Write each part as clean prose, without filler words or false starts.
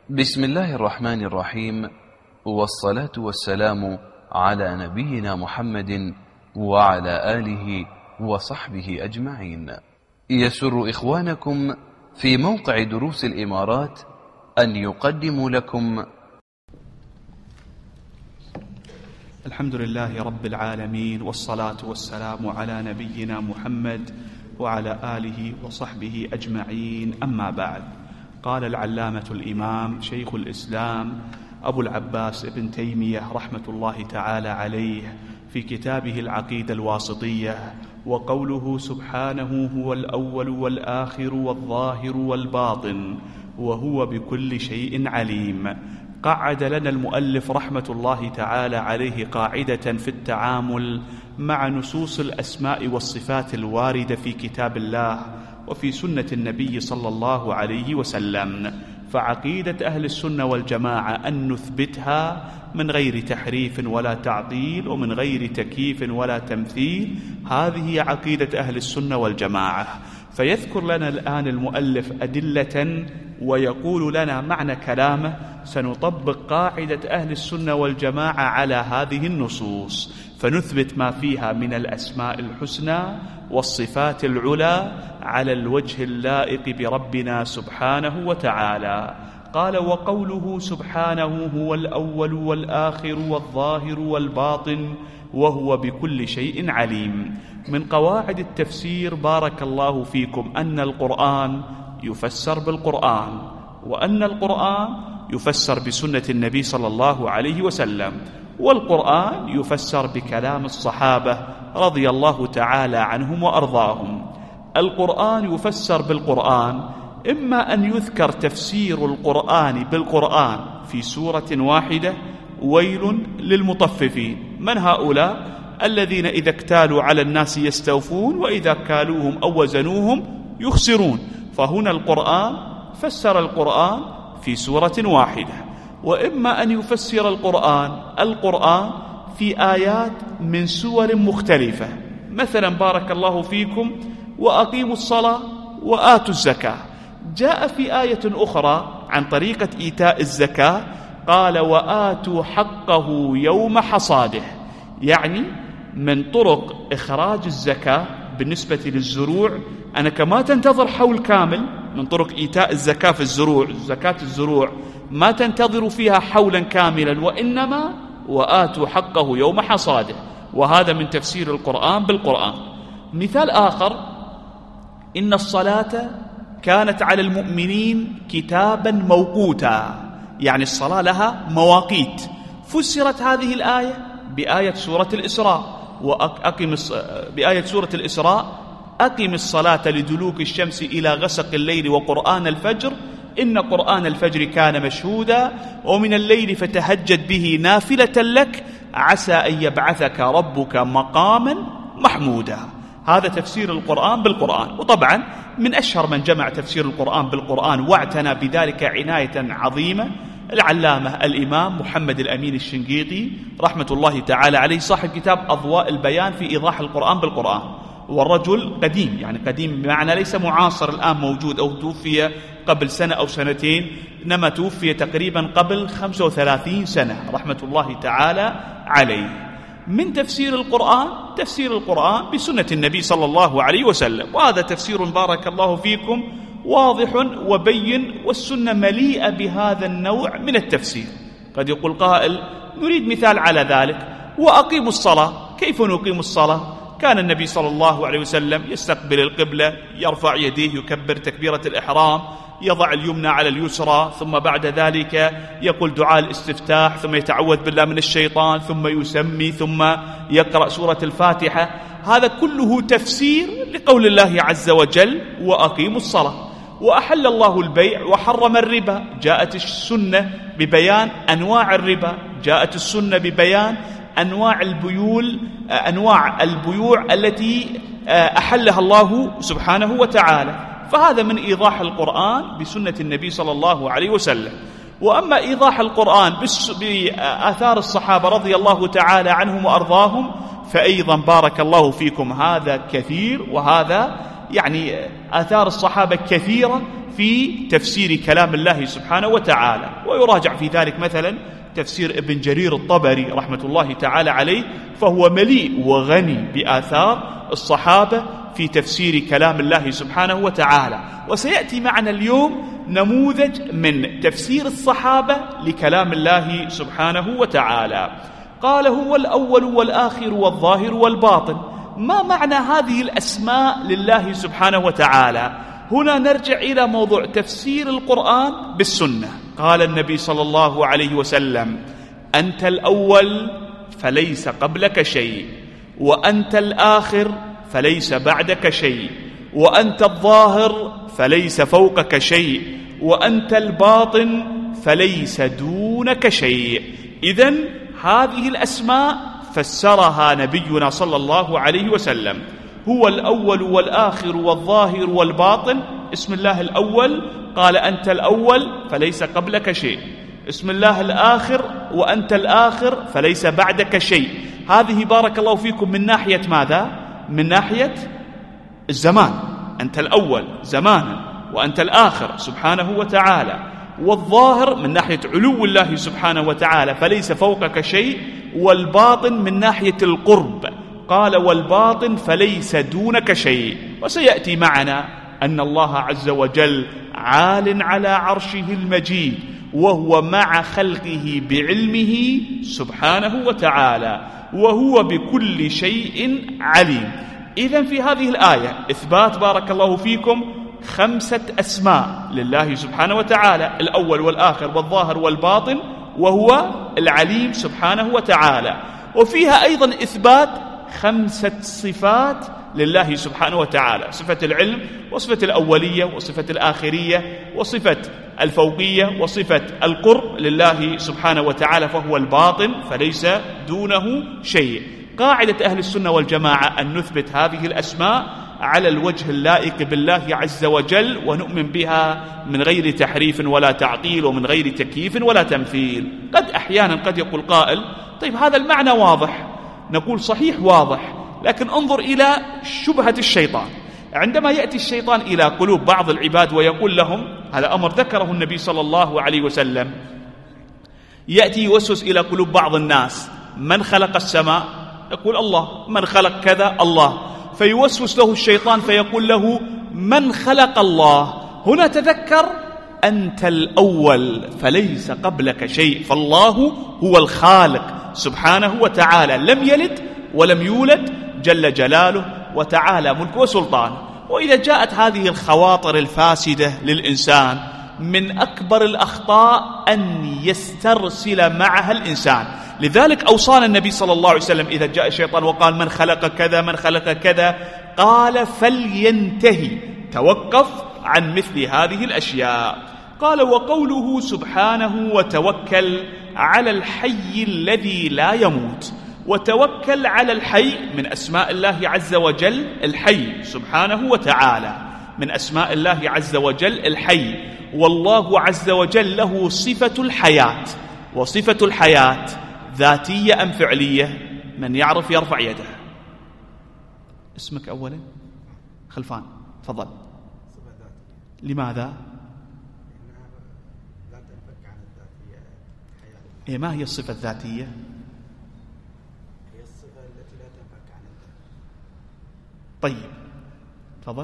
بسم الله الرحمن الرحيم، والصلاة والسلام على نبينا محمد وعلى آله وصحبه أجمعين. يسر إخوانكم في موقع دروس الإمارات أن يقدموا لكم الحمد لله رب العالمين، والصلاة والسلام على نبينا محمد وعلى آله وصحبه أجمعين. أما بعد، قال العلامة الإمام شيخ الإسلام أبو العباس ابن تيمية رحمة الله تعالى عليه في كتابه العقيدة الواسطية: وقوله سبحانه هو الأول والآخر والظاهر والباطن وهو بكل شيء عليم. قعد لنا المؤلف رحمة الله تعالى عليه قاعدة في التعامل مع نصوص الأسماء والصفات الواردة في كتاب الله وفي سنة النبي صلى الله عليه وسلم. فعقيدة أهل السنة والجماعة أن نثبتها من غير تحريف ولا تعطيل ومن غير تكييف ولا تمثيل، هذه عقيدة أهل السنة والجماعة. فيذكر لنا الآن المؤلف أدلة ويقول لنا معنى كلامه، سنطبق قاعدة أهل السنة والجماعة على هذه النصوص، فنثبت ما فيها من الأسماء الحسنى والصفات العلى على الوجه اللائق بربنا سبحانه وتعالى. قال: وقوله سبحانه هو الأول والآخر والظاهر والباطن وهو بكل شيء عليم. من قواعد التفسير بارك الله فيكم أن القرآن يفسر بالقرآن، وأن القرآن يفسر بسنة النبي صلى الله عليه وسلم، والقرآن يفسر بكلام الصحابة رضي الله تعالى عنهم وأرضاهم. القرآن يفسر بالقرآن، إما أن يذكر تفسير القرآن بالقرآن في سورة واحدة: ويل للمطففين. من هؤلاء؟ الذين إذا اكتالوا على الناس يستوفون وإذا كالوهم أو وزنوهم يخسرون. فهنا القرآن فسر القرآن في سورة واحدة. وإما أن يفسر القرآن في آيات من سور مختلفة، مثلا بارك الله فيكم: وأقيموا الصلاة وآتوا الزكاة. جاء في آية أخرى عن طريقة إيتاء الزكاة قال: وآتوا حقه يوم حصاده، يعني من طرق إخراج الزكاة بالنسبة للزروع أنك ما تنتظر حول كامل. من طرق إيتاء الزكاة في الزروع، زكاة الزروع ما تنتظر فيها حولا كاملا، وإنما وآتوا حقه يوم حصاده. وهذا من تفسير القرآن بالقرآن. مثال آخر: إن الصلاة كانت على المؤمنين كتابا موقوتا، يعني الصلاة لها مواقيت. فسرت هذه الآية بآية سورة الإسراء: بآية سورة الإسراء: أقم الصلاة لدلوك الشمس إلى غسق الليل وقرآن الفجر إن قرآن الفجر كان مشهودا ومن الليل فتهجد به نافلة لك عسى أن يبعثك ربك مقاما محمودا. هذا تفسير القرآن بالقرآن. وطبعا من أشهر من جمع تفسير القرآن بالقرآن واعتنى بذلك عناية عظيمة العلامة الإمام محمد الأمين الشنقيطي رحمة الله تعالى عليه، صاحب كتاب أضواء البيان في إيضاح القرآن بالقرآن. والرجل قديم، يعني قديم بمعنى ليس معاصر الآن موجود أو توفي قبل سنة أو سنتين، إنما توفي تقريبا قبل 35 سنة رحمة الله تعالى عليه. من تفسير القرآن بسنة النبي صلى الله عليه وسلم، وهذا تفسير بارك الله فيكم واضح وبين، والسنة مليئة بهذا النوع من التفسير. قد يقول قائل: نريد مثال على ذلك. وأقيموا الصلاة، كيف نقيم الصلاة؟ كان النبي صلى الله عليه وسلم يستقبل القبلة، يرفع يديه، يكبر تكبيرة الإحرام، يضع اليمنى على اليسرى، ثم بعد ذلك يقول دعاء الاستفتاح، ثم يتعوذ بالله من الشيطان، ثم يسمي، ثم يقرأ سورة الفاتحة. هذا كله تفسير لقول الله عز وجل: وأقيموا الصلاة. وأحل الله البيع وحرم الربا، جاءت السنة ببيان أنواع الربا، جاءت السنة ببيان أنواع البيوع التي أحلها الله سبحانه وتعالى. فهذا من إيضاح القرآن بسنة النبي صلى الله عليه وسلم. وأما إيضاح القرآن بآثار الصحابة رضي الله تعالى عنهم وأرضاهم فأيضا بارك الله فيكم هذا كثير، وهذا يعني آثار الصحابة كثيرة في تفسير كلام الله سبحانه وتعالى، ويراجع في ذلك مثلا تفسير ابن جرير الطبري رحمة الله تعالى عليه، فهو مليء وغني بآثار الصحابة في تفسير كلام الله سبحانه وتعالى. وسيأتي معنا اليوم نموذج من تفسير الصحابة لكلام الله سبحانه وتعالى. قال: هو الأول والآخر والظاهر والباطن. ما معنى هذه الأسماء لله سبحانه وتعالى؟ هنا نرجع إلى موضوع تفسير القرآن بالسنة. قال النبي صلى الله عليه وسلم: أنت الأول فليس قبلك شيء، وأنت الآخر فليس بعدك شيء، وأنت الظاهر فليس فوقك شيء، وأنت الباطن فليس دونك شيء. إذن هذه الأسماء فسرها نبينا صلى الله عليه وسلم. هو الأول والآخر والظاهر والباطن. اسم الله الأول قال: أنت الأول فليس قبلك شيء. اسم الله الآخر: وأنت الآخر فليس بعدك شيء. هذه بارك الله فيكم من ناحية ماذا؟ من ناحية الزمان، أنت الأول زمانا، وأنت الآخر سبحانه وتعالى. والظاهر من ناحية علو الله سبحانه وتعالى فليس فوقك شيء. والباطن من ناحية القرب، قال: والباطن فليس دونك شيء. وسيأتي معنا أن الله عز وجل عال على عرشه المجيد، وهو مع خلقه بعلمه سبحانه وتعالى، وهو بكل شيء عليم. إذن في هذه الآية إثبات بارك الله فيكم 5 أسماء لله سبحانه وتعالى: الأول والآخر والظاهر والباطن، وهو العليم سبحانه وتعالى. وفيها أيضا إثبات 5 صفات لله سبحانه وتعالى: صفة العلم، وصفة الأولية، وصفة الآخرية، وصفة الفوقية، وصفة القرب لله سبحانه وتعالى، فهو الباطن فليس دونه شيء. قاعدة أهل السنة والجماعة أن نثبت هذه الأسماء على الوجه اللائق بالله عز وجل، ونؤمن بها من غير تحريف ولا تعطيل، ومن غير تكييف ولا تمثيل. أحيانا قد يقول قائل: طيب هذا المعنى واضح. نقول: صحيح واضح، لكن انظر إلى شبهة الشيطان. عندما يأتي الشيطان إلى قلوب بعض العباد ويقول لهم، هذا أمر ذكره النبي صلى الله عليه وسلم، يأتي يوسوس إلى قلوب بعض الناس: من خلق السماء؟ يقول: الله. من خلق كذا؟ الله. فيوسوس له الشيطان فيقول له: من خلق الله؟ هنا تذكر أنت الأول فليس قبلك شيء، فالله هو الخالق سبحانه وتعالى، لم يلد ولم يولد، جل جلاله وتعالى ملك وسلطان. وإذا جاءت هذه الخواطر الفاسدة للإنسان، من أكبر الأخطاء أن يسترسل معها الإنسان. لذلك أوصانا النبي صلى الله عليه وسلم إذا جاء الشيطان وقال: من خلق كذا، من خلق كذا، قال: فلينتهي، توقف عن مثل هذه الأشياء. قال: وقوله سبحانه: وتوكل على الحي الذي لا يموت. وتوكل على الحي من أسماء الله عز وجل، الحي سبحانه وتعالى من أسماء الله عز وجل الحي. والله عز وجل له صفة الحياة، وصفة الحياة ذاتية أم فعلية؟ من يعرف يرفع يده. اسمك أولا؟ خلفان، تفضل. لماذا؟ لا تنفك عن الذاتية. ما هي الصفة الذاتية؟ هي الصفة التي لا تنفك عن الذات. طيب تفضل.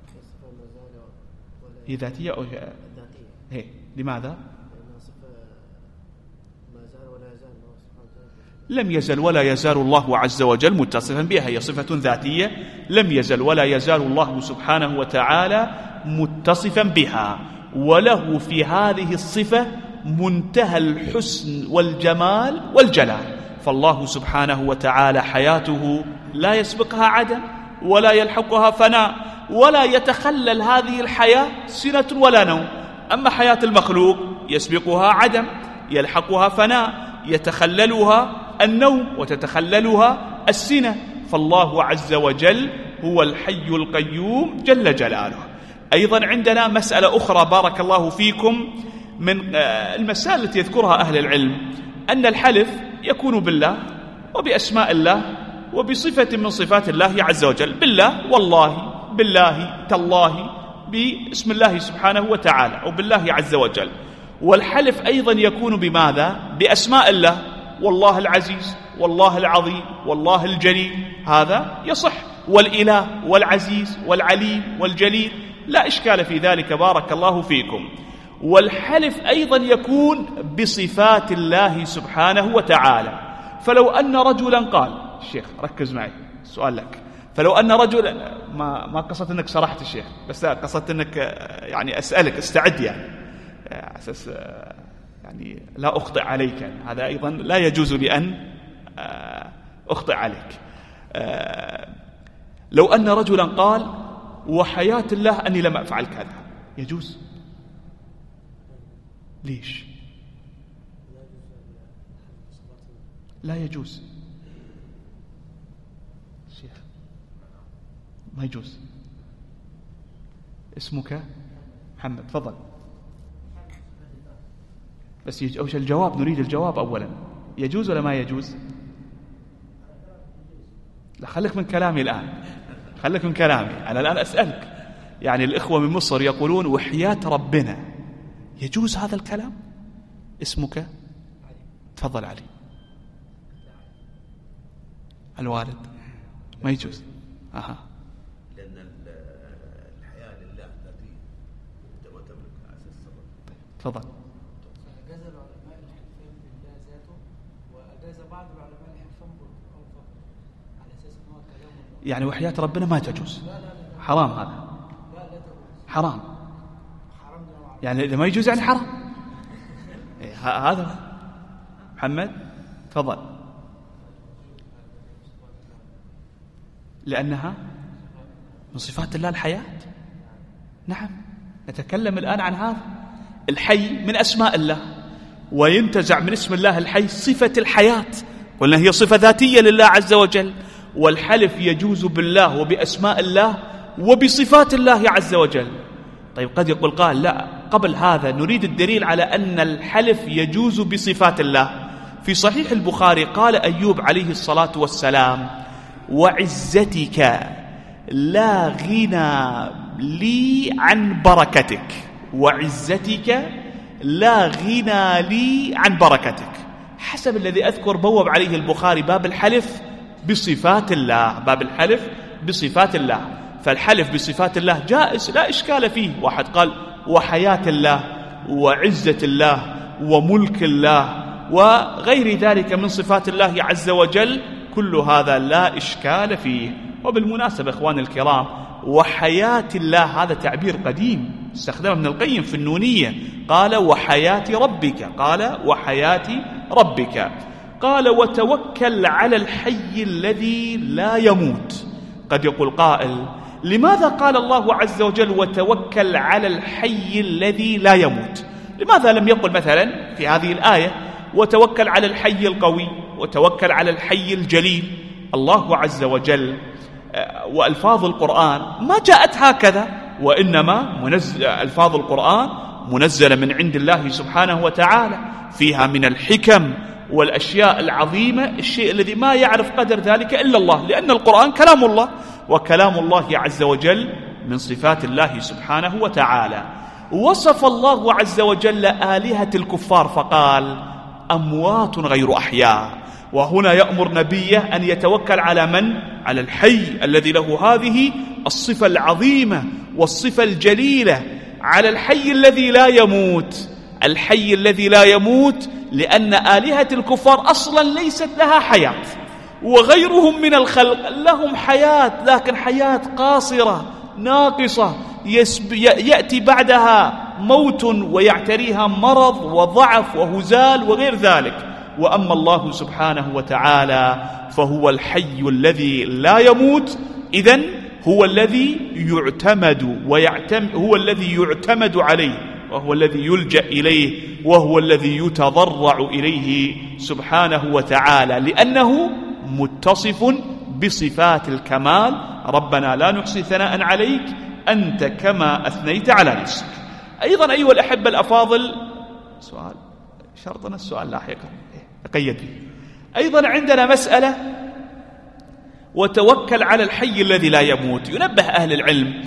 هي ذاتية أو ذاتية؟ هي لماذا؟ لأنها صفة ما زال ولا يزال الله سبحانه وتعالى. لم يزل ولا يزال الله عز وجل متصفا بها، هي صفة ذاتية، لم يزل ولا يزال الله سبحانه وتعالى متصفا بها، وله في هذه الصفة منتهى الحسن والجمال والجلال. فالله سبحانه وتعالى حياته لا يسبقها عدم، ولا يلحقها فناء، ولا يتخلل هذه الحياة سنة ولا نوم. أما حياة المخلوق يسبقها عدم، يلحقها فناء، يتخللها النوم وتتخللها السنة. فالله عز وجل هو الحي القيوم جل جلاله. أيضا عندنا مسألة أخرى بارك الله فيكم من المسائل التي يذكرها أهل العلم، أن الحلف يكون بالله وبأسماء الله وبصفة من صفات الله عز وجل. بالله، والله، بالله، تالله، باسم الله سبحانه وتعالى أو بالله عز وجل. والحلف أيضا يكون بماذا؟ بأسماء الله، والله العزيز والله العظيم والله الجليل، هذا يصح. والإله والعزيز والعليم والجليل لا إشكال في ذلك، بارك الله فيكم. والحلف أيضا يكون بصفات الله سبحانه وتعالى. فلو أن رجلا قال، الشيخ ركز معي، السؤال لك، فلو أن رجلا، ما قصدت أنك صرحت الشيخ، بس قصدت أنك يعني أسألك، استعد يعني أساس يعني لا أخطئ عليك، يعني هذا أيضا لا يجوز لأن أخطئ عليك. لو أن رجلا قال وحياة الله أني لم أفعل كذا، يجوز؟ ليش؟ لا يجوز شيخ، ما يجوز. اسمك محمد، تفضل. بس أوش الجواب؟ نريد الجواب أولا، يجوز ولا ما يجوز؟ لا، خليك من كلامي الآن، خليك من كلامي أنا الآن أسألك. يعني الإخوة من مصر يقولون وحياة ربنا يجوز هذا الكلام؟ اسمك؟ تفضل علي. الوالد ما يجوز. لأن الحياة لله التي وتملك أساس السبب. تفضل. أجاز العلماء الحلفان بالله ذاته، وأجاز بعض العلماء الحلفان بالقرآن فقط، على أساس أنه كلام الله. يعني وحياة ربنا ما تجوز؟ حرام هذا؟ لا تجوز. حرام حرام يعني إذا ما يجوز يعني حرام. هذا محمد تفضل. لأنها من صفات الله الحياة. نعم، نتكلم الآن عن هذا. الحي من أسماء الله، وينتزع من اسم الله الحي صفة الحياة، قلنا هي صفة ذاتية لله عز وجل. والحلف يجوز بالله وبأسماء الله وبصفات الله عز وجل. طيب قد يقول قال لا، قبل هذا نريد الدليل على أن الحلف يجوز بصفات الله. في صحيح البخاري قال أيوب عليه الصلاة والسلام: وعزتك لا غنى لي عن بركتك، وعزتك لا غنى لي عن بركتك. حسب الذي أذكر بوب عليه البخاري باب الحلف بصفات الله، باب الحلف بصفات الله. فالحلف بصفات الله جائز لا إشكال فيه. واحد قال وحياة الله وعزة الله وملك الله وغير ذلك من صفات الله عز وجل، كل هذا لا إشكال فيه. وبالمناسبة إخواني الكرام، وحياة الله هذا تعبير قديم استخدمه ابن القيم في النونية، قال وحياة ربك، قال وحياة ربك. قال وتوكل على الحي الذي لا يموت. قد يقول قائل لماذا قال الله عز وجل وتوكل على الحي الذي لا يموت؟ لماذا لم يقل مثلا في هذه الآية وتوكل على الحي القوي وتوكل على الحي الجليل؟ الله عز وجل وألفاظ القرآن ما جاءت هكذا، وإنما ألفاظ القرآن منزلة من عند الله سبحانه وتعالى، فيها من الحكم والأشياء العظيمة الشيء الذي ما يعرف قدر ذلك إلا الله، لأن القرآن كلام الله، وكلام الله عز وجل من صفات الله سبحانه وتعالى. وصف الله عز وجل آلهة الكفار فقال أموات غير أحياء، وهنا يأمر نبيه أن يتوكل على من؟ على الحي الذي له هذه الصفة العظيمة والصفة الجليلة، على الحي الذي لا يموت. الحي الذي لا يموت لأن آلهة الكفار أصلا ليست لها حياة، وغيرهم من الخلق لهم حياة، لكن حياة قاصرة ناقصة، يأتي بعدها موت ويعتريها مرض وضعف وهزال وغير ذلك. وأما الله سبحانه وتعالى فهو الحي الذي لا يموت، إذن هو الذي يعتمد هو الذي يعتمد عليه، وهو الذي يلجأ إليه، وهو الذي يتضرع إليه سبحانه وتعالى، لأنه متصف بصفات الكمال. ربنا لا نحصي ثناء عليك أنت كما أثنيت على نفسك. أيضا أيها الأحبة الأفاضل، سؤال شرطنا السؤال لاحقا أقيد به. أيضا عندنا مسألة وتوكل على الحي الذي لا يموت. ينبه أهل العلم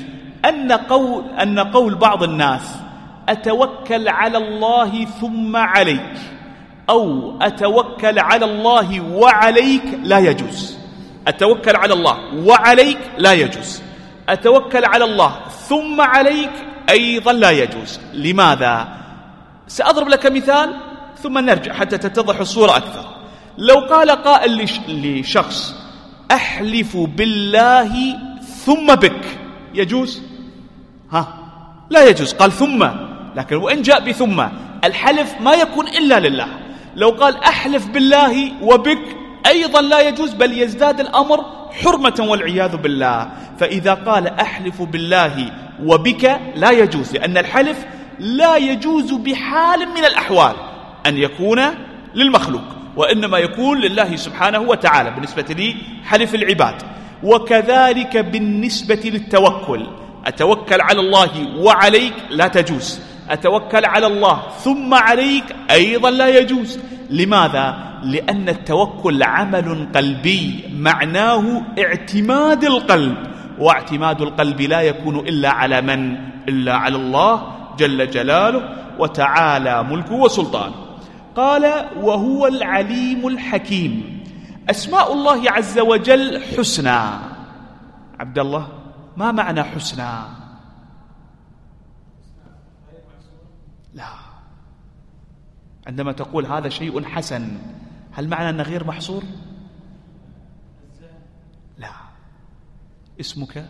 أن قول بعض الناس أتوكل على الله ثم عليك أو أتوكل على الله وعليك لا يجوز. أتوكل على الله وعليك لا يجوز. أتوكل على الله ثم عليك أيضا لا يجوز. لماذا؟ سأضرب لك مثال ثم نرجع حتى تتضح الصورة أكثر. لو قال قائل لشخص أحلف بالله ثم بك يجوز؟ لا يجوز. قال ثم، لكن وإن جاء بثم الحلف ما يكون إلا لله. لو قال أحلف بالله وبك أيضا لا يجوز، بل يزداد الأمر حرمة والعياذ بالله. فإذا قال أحلف بالله وبك لا يجوز، لأن الحلف لا يجوز بحال من الأحوال أن يكون للمخلوق، وإنما يكون لله سبحانه وتعالى بالنسبة لي حلف العباد. وكذلك بالنسبة للتوكل، أتوكل على الله وعليك لا تجوز، أتوكل على الله ثم عليك أيضا لا يجوز. لماذا؟ لأن التوكل عمل قلبي معناه اعتماد القلب، واعتماد القلب لا يكون إلا على من؟ إلا على الله جل جلاله وتعالى ملكه وسلطانه. قال وهو العليم الحكيم. أسماء الله عز وجل حسنى. عبد الله، ما معنى حسنى؟ لا، عندما تقول هذا شيء حسن هل معنى أنه غير محصور؟ لا. اسمك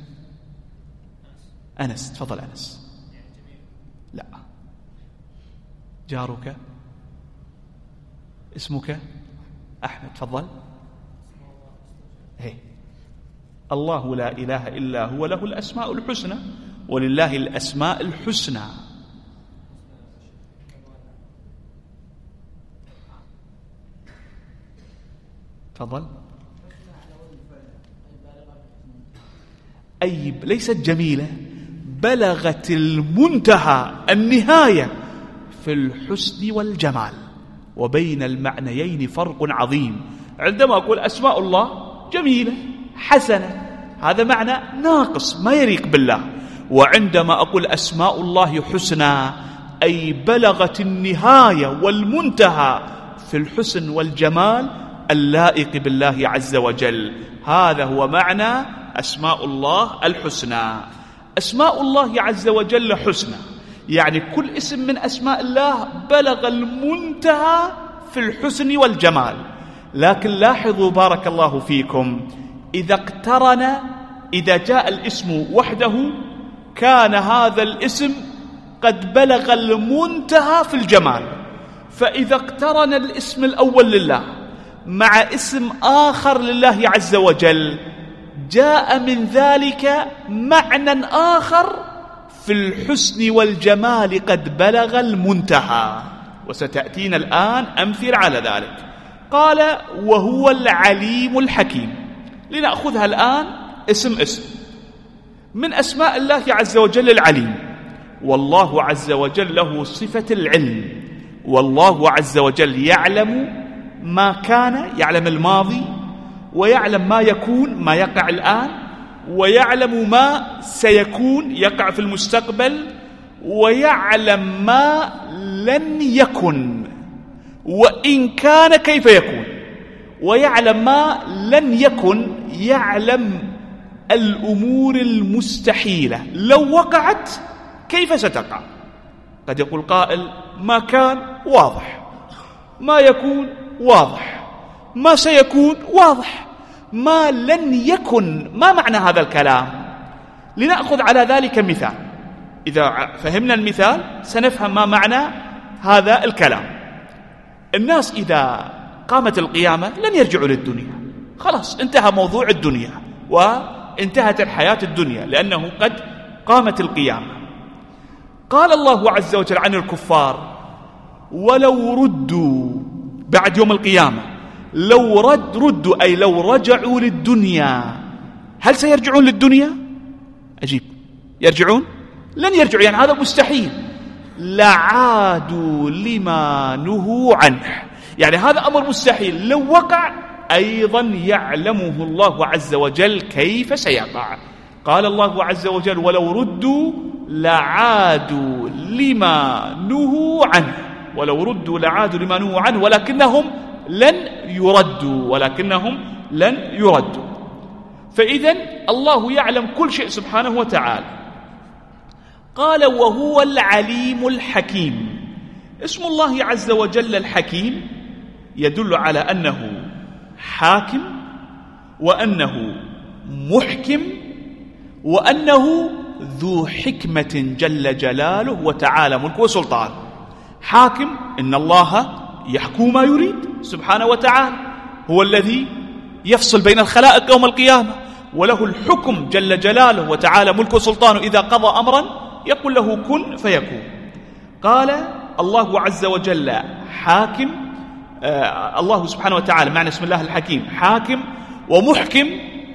أنس، تفضل أنس. لا. جارك؟ اسمك أحمد، تفضل. الله لا إله إلا هو له الأسماء الحسنى، ولله الأسماء الحسنى. تفضل. أي ليست جميلة، بلغت المنتهى النهاية في الحسن والجمال، وبين المعنيين فرق عظيم. عندما أقول أسماء الله جميلة حسنة هذا معنى ناقص ما يليق بالله، وعندما أقول أسماء الله حسنى أي بلغت النهاية والمنتهى في الحسن والجمال اللائق بالله عز وجل. هذا هو معنى أسماء الله الحسنى. أسماء الله عز وجل حسنى، يعني كل اسم من أسماء الله بلغ المنتهى في الحسن والجمال. لكن لاحظوا بارك الله فيكم، إذا جاء الاسم وحده كان هذا الاسم قد بلغ المنتهى في الجمال. فإذا اقترن الاسم الأول لله مع اسم آخر لله عز وجل جاء من ذلك معنى آخر في الحسن والجمال قد بلغ المنتهى، وستأتينا الآن أمثلة على ذلك. قال وهو العليم الحكيم. لنأخذها الآن اسم من أسماء الله عز وجل العليم. والله عز وجل له صفة العلم، والله عز وجل يعلم ما كان، يعلم الماضي، ويعلم ما يكون ما يقع الآن، ويعلم ما سيكون يقع في المستقبل، ويعلم ما لن يكن وإن كان كيف يكون، ويعلم ما لن يكن، يعلم الأمور المستحيلة لو وقعت كيف ستقع. قد يقول قائل ما كان واضح، ما يكون واضح، ما سيكون واضح، ما لن يكن ما معنى هذا الكلام؟ لنأخذ على ذلك مثال. إذا فهمنا المثال سنفهم ما معنى هذا الكلام. الناس إذا قامت القيامة لن يرجعوا للدنيا، خلاص انتهى موضوع الدنيا وانتهت الحياة الدنيا لأنه قد قامت القيامة. قال الله عز وجل عن الكفار ولو ردوا بعد يوم القيامة، لو ردوا أي لو رجعوا للدنيا، هل سيرجعون للدنيا؟ أجيب، يرجعون؟ لن يرجعوا، يعني هذا مستحيل. لعادوا لما نهوا عنه، يعني هذا أمر مستحيل. لو وقع أيضا يعلمه الله عز وجل كيف سيقع. قال الله عز وجل ولو ردوا لعادوا لما نهوا عنه، ولو ردوا لعادوا لما نهوا عنه ولكنهم لن يردوا. فإذن الله يعلم كل شيء سبحانه وتعالى. قال وهو العليم الحكيم. اسم الله عز وجل الحكيم يدل على أنه حاكم، وأنه محكم، وأنه ذو حكمة جل جلاله وتعالى ملكه وسلطانه. حاكم، إن الله يحكم ما يريد سبحانه وتعالى، هو الذي يفصل بين الخلائق يوم القيامة، وله الحكم جل جلاله وتعالى ملكه وسلطانه. إذا قضى أمرا يقول له كن فيكون. قال الله عز وجل حاكم، الله سبحانه وتعالى معنى اسم الله الحكيم حاكم ومحكم،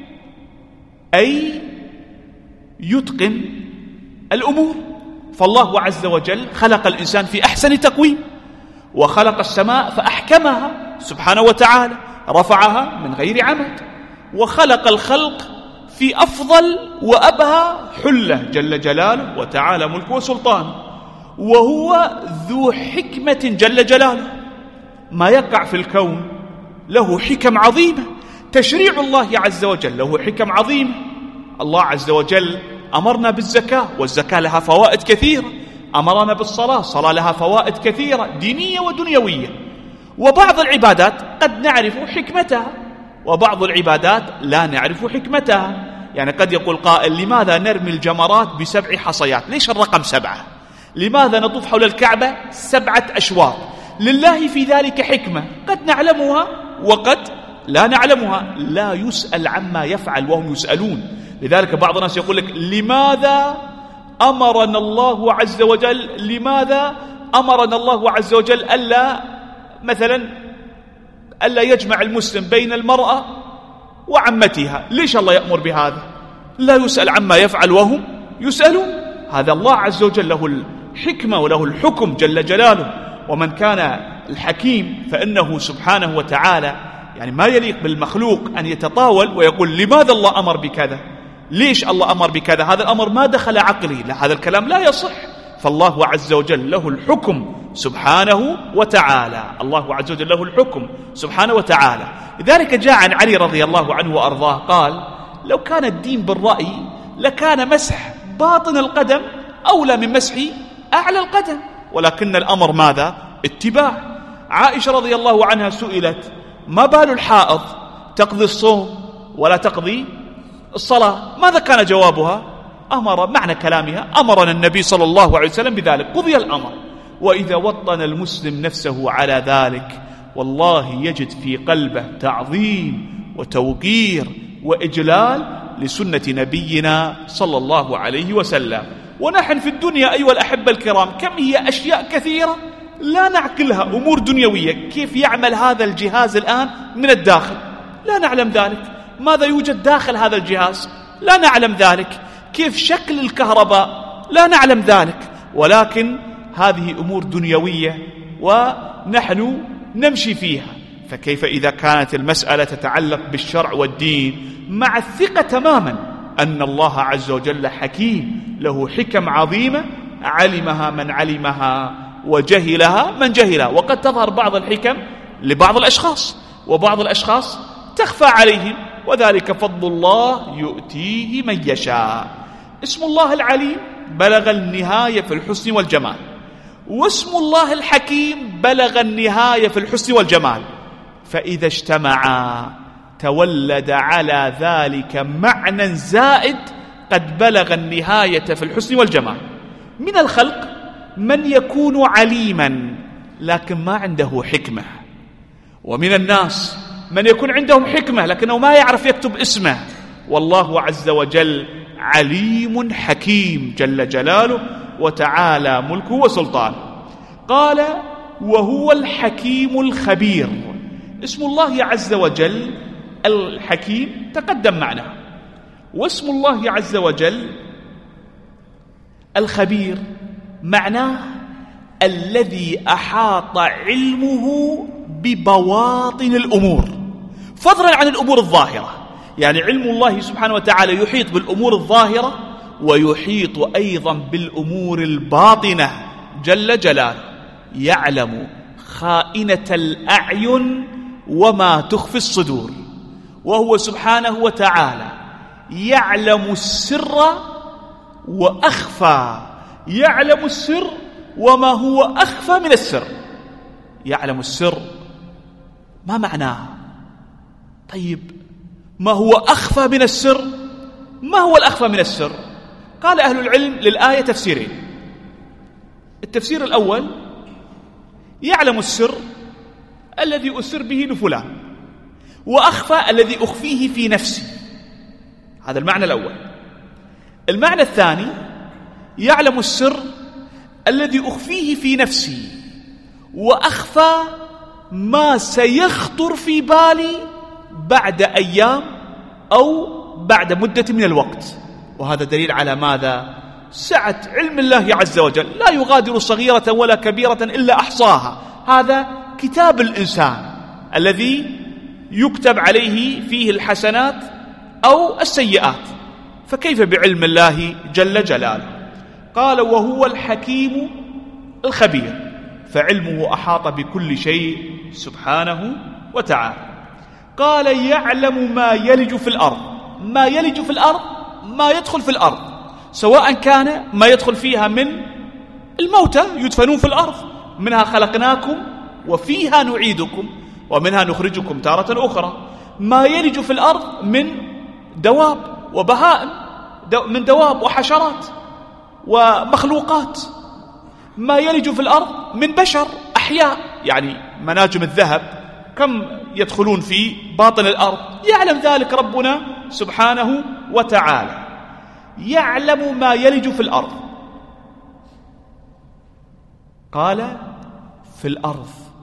أي يتقن الأمور. فالله عز وجل خلق الإنسان في أحسن تقويم، وخلق السماء فأحكمها سبحانه وتعالى، رفعها من غير عمد، وخلق الخلق في أفضل وأبهى حلة جل جلاله وتعالى ملكه وسلطانه. وهو ذو حكمة جل جلاله، ما يقع في الكون له حكم عظيمة. تشريع الله عز وجل له حكم عظيمة. الله عز وجل أمرنا بالزكاة، والزكاة لها فوائد كثيرة. أمرنا بالصلاة، الصلاة لها فوائد كثيرة دينية ودنيوية. وبعض العبادات قد نعرف حكمتها، وبعض العبادات لا نعرف حكمتها. يعني قد يقول قائل لماذا نرمي الجمرات ب7 حصيات؟ ليش الرقم 7؟ لماذا نطوف حول الكعبة 7 أشواط؟ لله في ذلك حكمة قد نعلمها وقد لا نعلمها. لا يسأل عما يفعل وهم يسألون. لذلك بعض الناس يقول لك لماذا أمرنا الله عز وجل ألا يجمع المسلم بين المرأة وعمتها؟ ليش الله يأمر بهذا؟ لا يسأل عما يفعل وهم يسألون. هذا الله عز وجل له الحكمة وله الحكم جل جلاله. ومن كان الحكيم فإنه سبحانه وتعالى يعني ما يليق بالمخلوق أن يتطاول ويقول لماذا الله أمر بكذا؟ ليش الله أمر بكذا؟ هذا الأمر ما دخل عقلي. لا، هذا الكلام لا يصح. فالله عز وجل له الحكم سبحانه وتعالى. الله عز وجل له الحكم سبحانه وتعالى. لذلك جاء عن علي رضي الله عنه وأرضاه قال لو كان الدين بالرأي لكان مسح باطن القدم أولى من مسح أعلى القدم، ولكن الأمر ماذا؟ اتباع. عائشة رضي الله عنها سئلت ما بال الحائض تقضي الصوم ولا تقضي الصلاة؟ ماذا كان جوابها؟ معنى كلامها أمرنا النبي صلى الله عليه وسلم بذلك، قضي الأمر. وإذا وطن المسلم نفسه على ذلك والله يجد في قلبه تعظيم وتوقير وإجلال لسنة نبينا صلى الله عليه وسلم. ونحن في الدنيا أيها الأحبة الكرام كم هي أشياء كثيرة لا نعقلها، أمور دنيوية. كيف يعمل هذا الجهاز الآن من الداخل؟ لا نعلم ذلك. ماذا يوجد داخل هذا الجهاز؟ لا نعلم ذلك. كيف شكل الكهرباء؟ لا نعلم ذلك. ولكن هذه أمور دنيوية ونحن نمشي فيها. فكيف إذا كانت المسألة تتعلق بالشرع والدين مع الثقة تماما أن الله عز وجل حكيم له حكم عظيمة علمها من علمها وجهلها من جهلها. وقد تظهر بعض الحكم لبعض الأشخاص وبعض الأشخاص تخفى عليهم، وذلك فضل الله يؤتيه من يشاء. اسم الله العليم بلغ النهاية في الحسن والجمال، واسم الله الحكيم بلغ النهاية في الحسن والجمال. فإذا اجتمعا تولد على ذلك معنى زائد قد بلغ النهاية في الحسن والجمال. من الخلق من يكون عليما لكن ما عنده حكمة، ومن الناس من يكون عندهم حكمة لكنه ما يعرف يكتب اسمه. والله عز وجل عليم حكيم جل جلاله وتعالى ملكه وسلطانه. قال وهو الحكيم الخبير. اسم الله عز وجل الحكيم تقدم معنا، واسم الله عز وجل الخبير معناه الذي أحاط علمه ببواطن الأمور فضلا عن الأمور الظاهرة. يعني علم الله سبحانه وتعالى يحيط بالأمور الظاهرة ويحيط أيضا بالأمور الباطنة جل جلاله. يعلم خائنة الأعين وما تخفي الصدور، وهو سبحانه وتعالى يعلم السر وأخفى، يعلم السر وما هو أخفى من السر. يعلم السر، ما معناه؟ طيب ما هو أخفى من السر؟ ما هو الأخفى من السر؟ قال أهل العلم للآية تفسيرين. التفسير الأول: يعلم السر الذي أسر به لفلان، وأخفى الذي أخفيه في نفسي. هذا المعنى الأول. المعنى الثاني: يعلم السر الذي أخفيه في نفسي، وأخفى ما سيخطر في بالي بعد أيام أو بعد مدة من الوقت. وهذا دليل على ماذا؟ سعة علم الله عز وجل، لا يغادر صغيرة ولا كبيرة إلا أحصاها. هذا كتاب الإنسان الذي يكتب عليه فيه الحسنات أو السيئات، فكيف بعلم الله جل جلاله؟ قال: وهو الحكيم الخبير، فعلمه أحاط بكل شيء سبحانه وتعالى. قال: يعلم ما يلج في الأرض. ما يلج في الأرض ما يدخل في الأرض، سواء كان ما يدخل فيها من الموتى يدفنون في الأرض، منها خلقناكم وفيها نعيدكم ومنها نخرجكم تارة أخرى. ما يلج في الأرض من دواب وبهائم، من دواب وحشرات ومخلوقات. ما يلج في الأرض من بشر أحياء، يعني مناجم الذهب كم يدخلون في باطن الأرض، يعلم ذلك ربنا سبحانه وتعالى. يعلم ما يلج في الأرض. قال: في الأرض.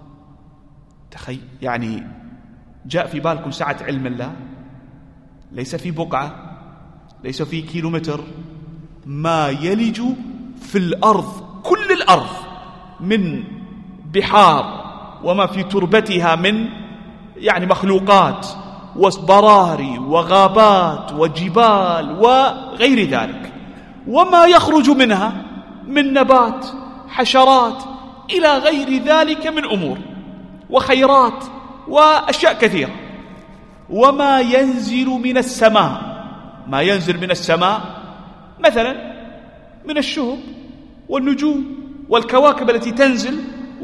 يعني جاء في بالكم سعة علم الله؟ ليس في بقعة، ليس في كيلومتر، ما يلج في الأرض، كل الأرض، من بحار وما في تربتها من يعني مخلوقات وبراري وغابات وجبال وغير ذلك، وما يخرج منها من نبات، حشرات، إلى غير ذلك من أمور وخيرات وأشياء كثيرة. وما ينزل من السماء. ما ينزل من السماء مثلا من الشهب والنجوم والكواكب التي تنزل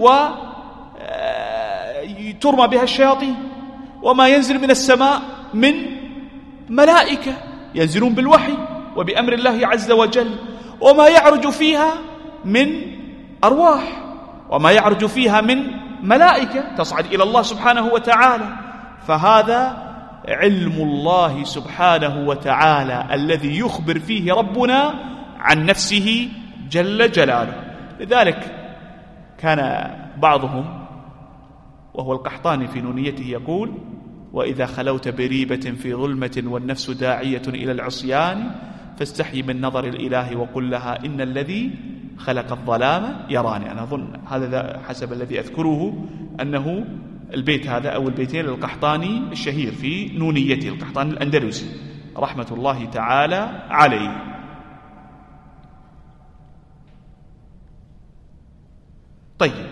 وترمى بها الشياطين. وما ينزل من السماء من ملائكة ينزلون بالوحي وبأمر الله عز وجل. وما يعرج فيها من أرواح، وما يعرج فيها من ملائكة تصعد إلى الله سبحانه وتعالى. فهذا علم الله سبحانه وتعالى الذي يخبر فيه ربنا عن نفسه جل جلاله. لذلك كان بعضهم وهو القحطاني في نونيته يقول: وإذا خلوت بريبة في ظلمة والنفس داعية إلى العصيان فاستحي من نظر الإله وقل لها إن الذي خلق الظلام يراني. أنا أظن هذا حسب الذي أذكره أنه البيت هذا أو البيتين للقحطاني الشهير في نونيته، القحطاني الأندلسي رحمة الله تعالى عليه. طيب،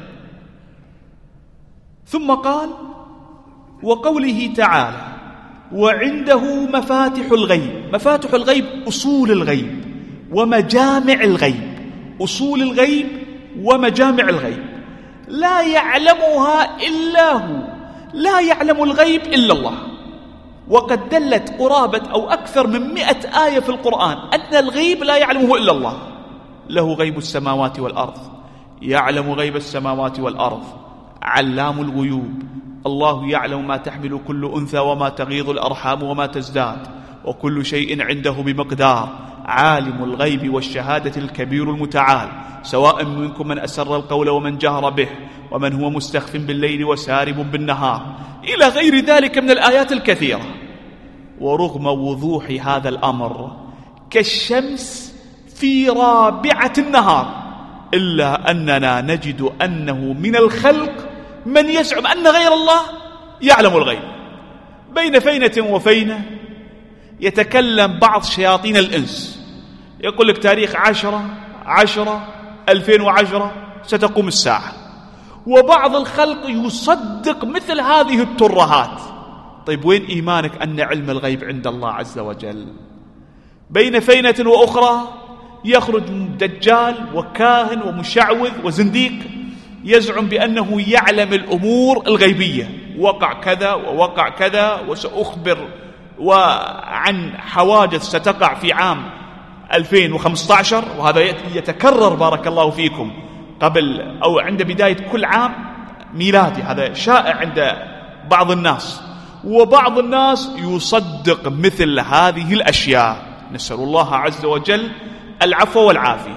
ثم قال: وقوله تعالى: وعنده مفاتح الغيب. مفاتح الغيب أصول الغيب ومجامع الغيب، أصول الغيب ومجامع الغيب لا يعلمها إلا هو، لا يعلم الغيب إلا الله. وقد دلت قرابة أو أكثر من 100 آية في القرآن أن الغيب لا يعلمه إلا الله. له غيب السماوات والأرض، يعلم غيب السماوات والأرض، علام الغيوب. الله يعلم ما تحمل كل أنثى وما تغيض الأرحام وما تزداد، وكل شيء عنده بمقدار. عالم الغيب والشهادة الكبير المتعال، سواء منكم من أسر القول ومن جهر به، ومن هو مستخف بالليل وسارب بالنهار، إلى غير ذلك من الآيات الكثيرة. ورغم وضوح هذا الأمر كالشمس في رابعة النهار، إلا أننا نجد أنه من الخلق من يزعم أن غير الله يعلم الغيب. بين فينة وفينة يتكلم بعض شياطين الإنس، يقول لك تاريخ 10/10/2010 ستقوم الساعة، وبعض الخلق يصدق مثل هذه الترهات. طيب وين إيمانك أن علم الغيب عند الله عز وجل؟ بين فينة وأخرى يخرج دجال وكاهن ومشعوذ وزنديق يزعم بأنه يعلم الأمور الغيبية، وقع كذا ووقع كذا، وسأخبر وعن حوادث ستقع في عام 2015، وهذا يتكرر بارك الله فيكم قبل أو عند بداية كل عام ميلادي. هذا شائع عند بعض الناس، وبعض الناس يصدق مثل هذه الأشياء. نسأل الله عز وجل العفو والعافية.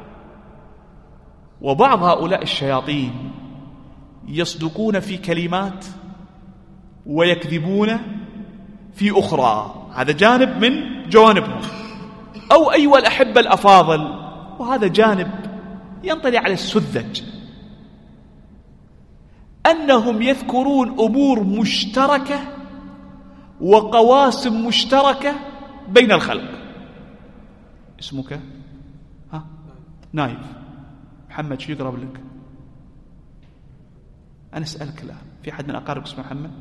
وبعض هؤلاء الشياطين يصدقون في كلمات ويكذبون في أخرى، هذا جانب من جوانبهم. أو أيها الأحبة الأفاضل، وهذا جانب ينطلي على السذج، أنهم يذكرون أمور مشتركة وقواسم مشتركة بين الخلق. اسمك؟ نايف. محمد شو يقرب لك؟ أنا أسألك الآن، في أحد من أقاربك اسمه محمد؟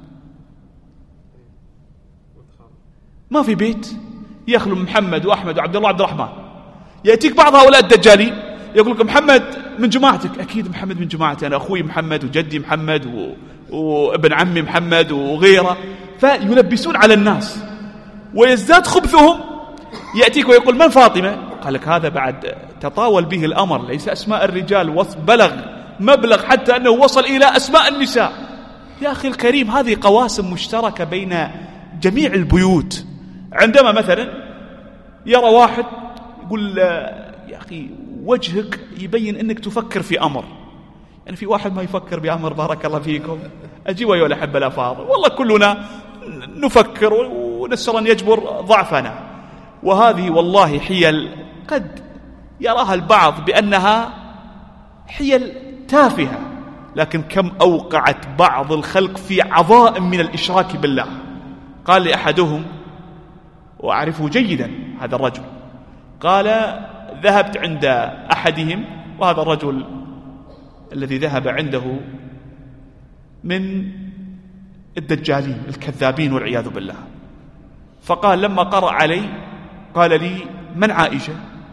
ما في بيت يخلو محمد وأحمد وعبد الله وعبد الرحمن. يأتيك بعض هؤلاء الدجالين يقول لك محمد من جماعتك. أكيد محمد من جماعتي، أنا أخوي محمد وجدي محمد وابن عمي محمد وغيره. فيلبسون على الناس ويزداد خبثهم. يأتيك ويقول من فاطمة؟ قال لك هذا بعد تطاول به الأمر، ليس أسماء الرجال، بلغ مبلغ حتى أنه وصل إلى أسماء النساء. يا أخي الكريم، هذه قواسم مشتركة بين جميع البيوت. عندما مثلا يرى واحد يقول يا أخي وجهك يبين أنك تفكر في أمر، يعني في واحد ما يفكر بأمر بارك الله فيكم. أجيب أيها الأحبة الأفاضل، والله كلنا نفكر ونسأل أن يجبر ضعفنا. وهذه والله حيل قد يراها البعض بأنها حيل تافهة، لكن كم أوقعت بعض الخلق في عظائم من الإشراك بالله. قال لأحدهم، وأعرفه جيدا هذا الرجل، قال ذهبت عند أحدهم، وهذا الرجل الذي ذهب عنده من الدجالين الكذابين والعياذ بالله. فقال لما قرأ علي قال لي من عائشة؟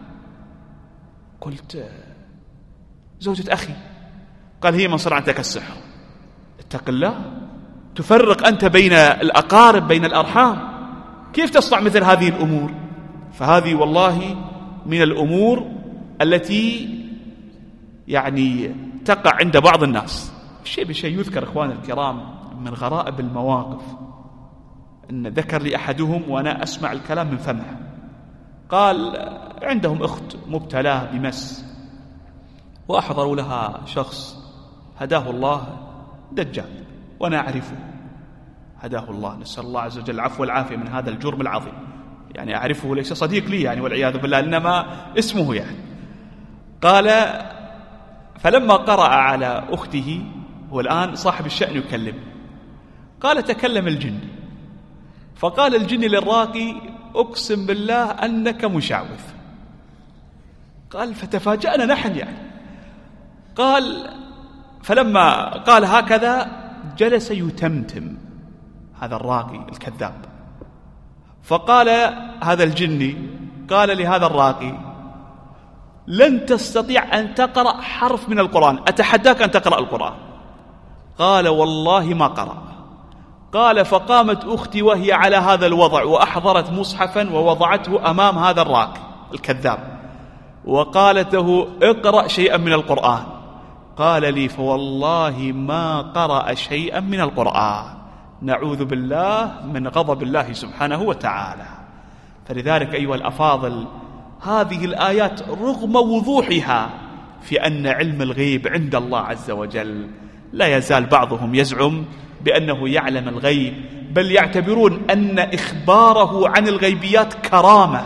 قلت زوجة أخي. قال هي من صنعتك السحر. اتق الله، تفرق أنت بين الأقارب بين الأرحام، كيف تصنع مثل هذه الأمور؟ فهذه والله من الأمور التي يعني تقع عند بعض الناس. شيء بشيء يذكر إخوان الكرام من غرائب المواقف، أن ذكر لي أحدهم وأنا أسمع الكلام من فمه، قال عندهم أخت مبتلاه بمس، وأحضروا لها شخص هداه الله دجال، وأنا أعرفه هداه الله، نسأل الله عز وجل العفو والعافية من هذا الجرم العظيم. يعني أعرفه ليس صديق لي يعني والعياذ بالله، إنما اسمه يعني. قال فلما قرأ على أخته، هو الآن صاحب الشأن يكلم، قال تكلم الجن، فقال الجن للراقي أقسم بالله أنك مشعوذ. قال فتفاجأنا نحن يعني. قال فلما قال هكذا جلس يتمتم هذا الراقي الكذاب. فقال هذا الجني قال لهذا الراقي لن تستطيع أن تقرأ حرف من القرآن، أتحداك أن تقرأ القرآن. قال والله ما قرأ. قال فقامت أختي وهي على هذا الوضع وأحضرت مصحفا ووضعته أمام هذا الراقي الكذاب، وقالت له اقرأ شيئا من القرآن. قال لي فوالله ما قرأ شيئا من القرآن، نعوذ بالله من غضب الله سبحانه وتعالى. فلذلك أيها الأفاضل، هذه الآيات رغم وضوحها في أن علم الغيب عند الله عز وجل، لا يزال بعضهم يزعم بأنه يعلم الغيب، بل يعتبرون أن إخباره عن الغيبيات كرامة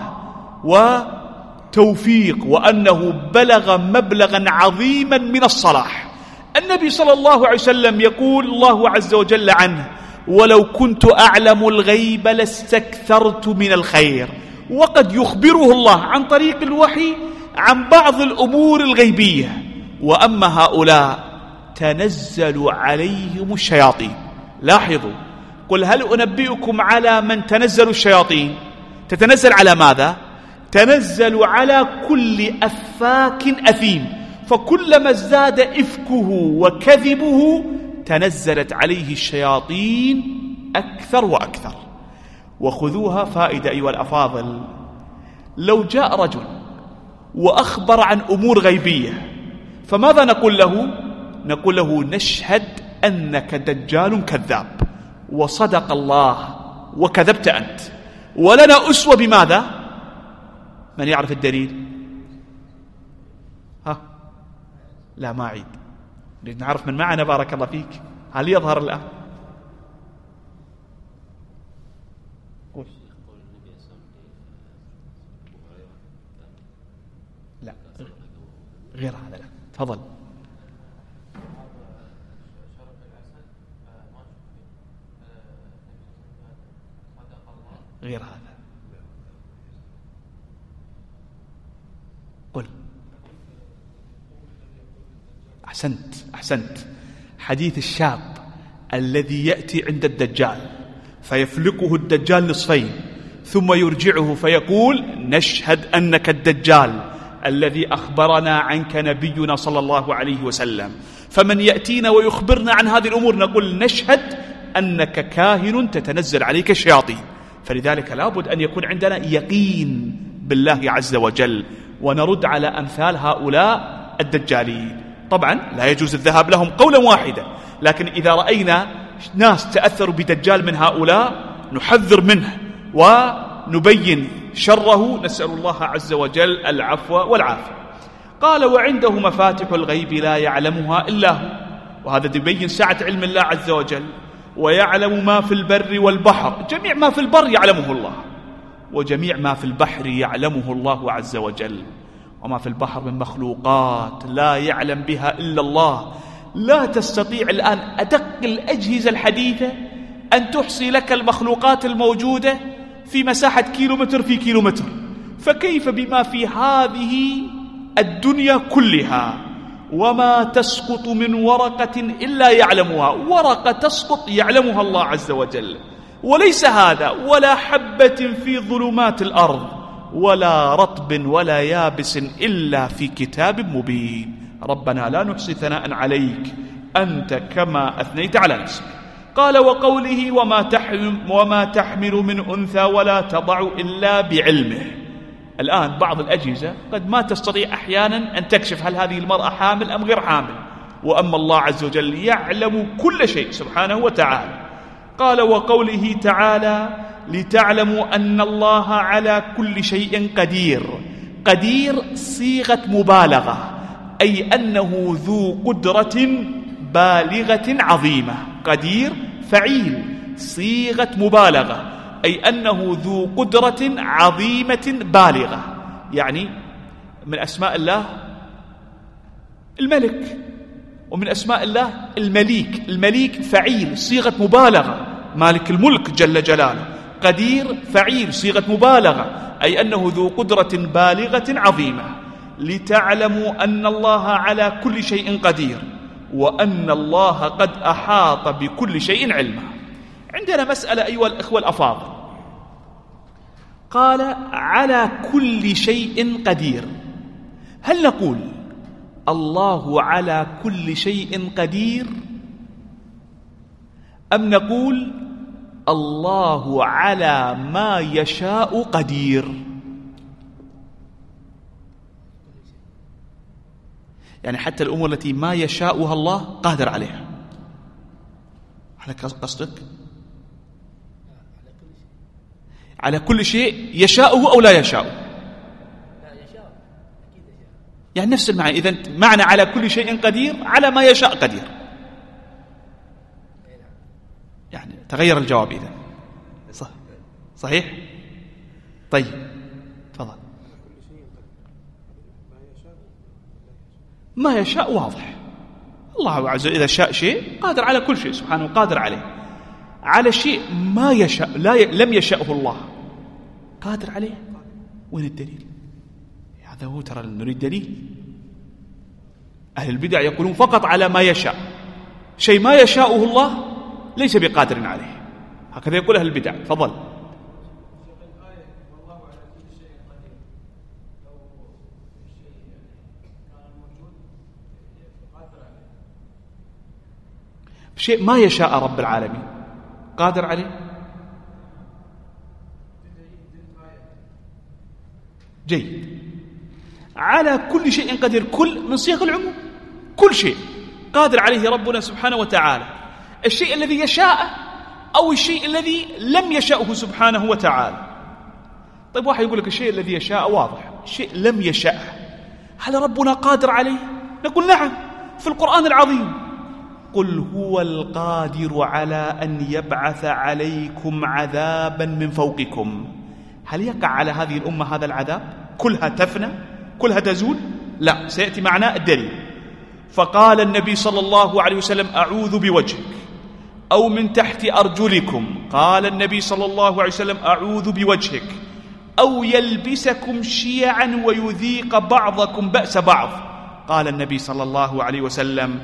وتوفيق، وأنه بلغ مبلغا عظيما من الصلاح. النبي صلى الله عليه وسلم يقول الله عز وجل عنه ولو كنت أعلم الغيب لاستكثرت من الخير. وقد يخبره الله عن طريق الوحي عن بعض الأمور الغيبية. وأما هؤلاء تنزل عليهم الشياطين. لاحظوا، قل هل أنبئكم على من تنزل الشياطين؟ تتنزل على ماذا؟ تنزل على كل أفاك أثيم، فكلما ازداد إفكه وكذبه تنزلت عليه الشياطين أكثر وأكثر. وخذوها فائدة أيها الأفاضل، لو جاء رجل وأخبر عن أمور غيبية فماذا نقول له؟ نقول له نشهد أنك دجال كذاب، وصدق الله وكذبت أنت، ولنا أسوة بماذا؟ من يعرف الدليل؟ ها؟ لا ما أعيد، نريد نعرف من معنا. بارك الله فيك. هل يظهر الآن؟ لا غير هذا. لا تفضل. غير هذا. قل. أحسنت. حديث الشاب الذي يأتي عند الدجال فيفلقه الدجال نصفين ثم يرجعه فيقول نشهد أنك الدجال الذي أخبرنا عنك نبينا صلى الله عليه وسلم. فمن يأتينا ويخبرنا عن هذه الأمور نقول نشهد أنك كاهن تتنزل عليك الشياطين. فلذلك لابد أن يكون عندنا يقين بالله عز وجل، ونرد على أمثال هؤلاء الدجالين. طبعا لا يجوز الذهاب لهم قولا واحدا، لكن إذا رأينا ناس تأثروا بدجال من هؤلاء نحذر منه ونبين شره، نسأل الله عز وجل العفو والعافية. قال وعنده مفاتح الغيب لا يعلمها إلا هو، وهذا يبين سعة علم الله عز وجل. ويعلم ما في البر والبحر، جميع ما في البر يعلمه الله، وجميع ما في البحر يعلمه الله عز وجل. وما في البحر من مخلوقات لا يعلم بها إلا الله. لا تستطيع الآن أدق الأجهزة الحديثة أن تحصي لك المخلوقات الموجودة في مساحة كيلومتر في كيلومتر، فكيف بما في هذه الدنيا كلها؟ وما تسقط من ورقة إلا يعلمها، ورقة تسقط يعلمها الله عز وجل. وليس هذا، ولا حبة في ظلمات الأرض ولا رطب ولا يابس إلا في كتاب مبين. ربنا لا نحصي ثناء عليك أنت كما أثنيت على نفسك. قال وقوله وما تحمل من أنثى ولا تضع إلا بعلمه. الآن بعض الأجهزة قد ما تستطيع أحيانا أن تكشف هل هذه المرأة حامل أم غير حامل، وأما الله عز وجل يعلم كل شيء سبحانه وتعالى. قال وقوله تعالى لتعلموا أن الله على كل شيء قدير. قدير صيغة مبالغة، أي أنه ذو قدرة بالغة عظيمة. قدير فعيل، صيغة مبالغة، أي أنه ذو قدرة عظيمة بالغة. يعني من أسماء الله الملك، ومن أسماء الله المليك. المليك فعيل، صيغة مبالغة، مالك الملك جل جلاله. قدير فعيل، صيغة مبالغة، أي أنه ذو قدرة بالغة عظيمة. لتعلموا أن الله على كل شيء قدير وأن الله قد أحاط بكل شيء علما. عندنا مسألة أيها الأخوة الأفاضل، قال على كل شيء قدير. هل نقول الله على كل شيء قدير، أم نقول الله على ما يشاء قدير؟ يعني حتى الأمور التي ما يشاءها الله قادر عليها. على قصدك على كل شيء يشاءه أو لا يشاءه؟ لا يشاء، أكيد يشاء. يعني نفس المعنى. إذن معنى على كل شيء قدير على ما يشاء قدير. يعني تغير الجواب إذن. صحيح؟ طيب تفضل. ما يشاء واضح. الله عز وجل إذا شاء شيء قادر على كل شيء سبحانه، قادر عليه. على شيء ما يشاء لم يشأه الله قادر عليه. وين الدليل؟ هذا هو، ترى نريد دليل. أهل البدع يقولون فقط على ما يشاء، شيء ما يشاءه الله ليس بقادر عليه، هكذا يقول أهل البدع. فضل. شيء ما يشاء رب العالمين قادر عليه. جيد. على كل شيء قدير، كل من صيغ العموم، كل شيء قادر عليه ربنا سبحانه وتعالى، الشيء الذي يشاء أو الشيء الذي لم يشأه سبحانه وتعالى. طيب واحد يقول لك الشيء الذي يشاء واضح، الشيء لم يشأه هل ربنا قادر عليه؟ نقول نعم، في القرآن العظيم: قل هو القادر على أن يبعث عليكم عذابا من فوقكم. هل يقع على هذه الأمة هذا العذاب؟ كلها تفنى؟ كلها تزول؟ لا، سيأتي معنا الدليل. فقال النبي صلى الله عليه وسلم: أعوذ بوجهك، أو من تحت أرجلكم. قال النبي صلى الله عليه وسلم: أعوذ بوجهك، أو يلبسكم شيعا ويذيق بعضكم بأس بعض. قال النبي صلى الله عليه وسلم: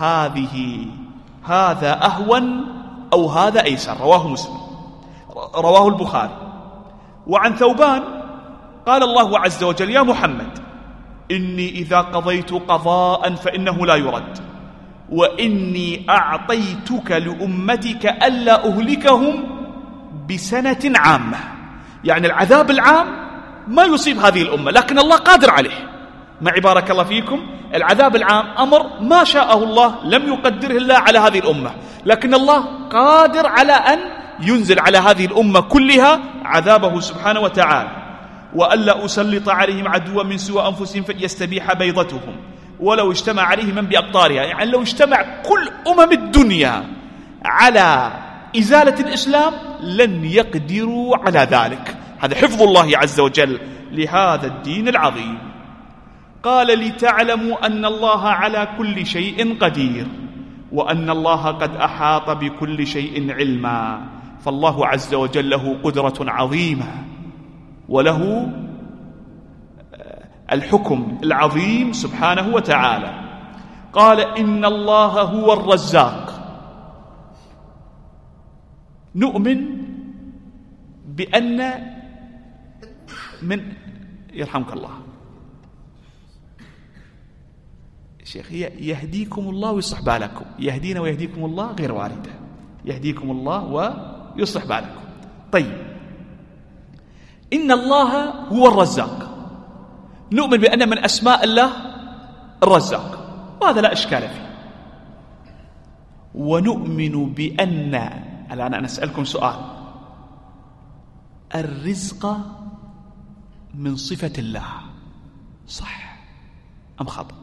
هذا أهون أو هذا أيسر. رواه مسلم، رواه البخاري. وعن ثوبان قال الله عز وجل: يا محمد، إني إذا قضيت قضاء فإنه لا يرد، وإني أعطيتك لأمتك ألا أهلكهم بسنة عامة. يعني العذاب العام ما يصيب هذه الأمة، لكن الله قادر عليه. معي بارك الله فيكم. العذاب العام أمر ما شاءه الله، لم يقدره الله على هذه الأمة، لكن الله قادر على أن ينزل على هذه الأمة كلها عذابه سبحانه وتعالى. وألا أسلط عليهم عدوا من سوى أنفسهم فيستبيح بيضتهم ولو اجتمع عليه من بأقطارها. يعني لو اجتمع كل أمم الدنيا على إزالة الإسلام لن يقدروا على ذلك. هذا حفظ الله عز وجل لهذا الدين العظيم. قال: لتعلموا أن الله على كل شيء قدير، وأن الله قد أحاط بكل شيء علما. فالله عز وجل له قدرة عظيمة، وله الحكم العظيم سبحانه وتعالى. قال: إن الله هو الرزاق. نؤمن بأن من يرحمك الله شيخ، يهديكم الله ويصلح بالكم. يهدينا ويهديكم الله غير واردة، يهديكم الله ويصلح بالكم. طيب، إن الله هو الرزاق. نؤمن بأن من أسماء الله الرزاق، وهذا لا إشكال فيه. ونؤمن بأن، الآن أنا أسألكم سؤال: الرزق من صفة الله، صح أم خطأ؟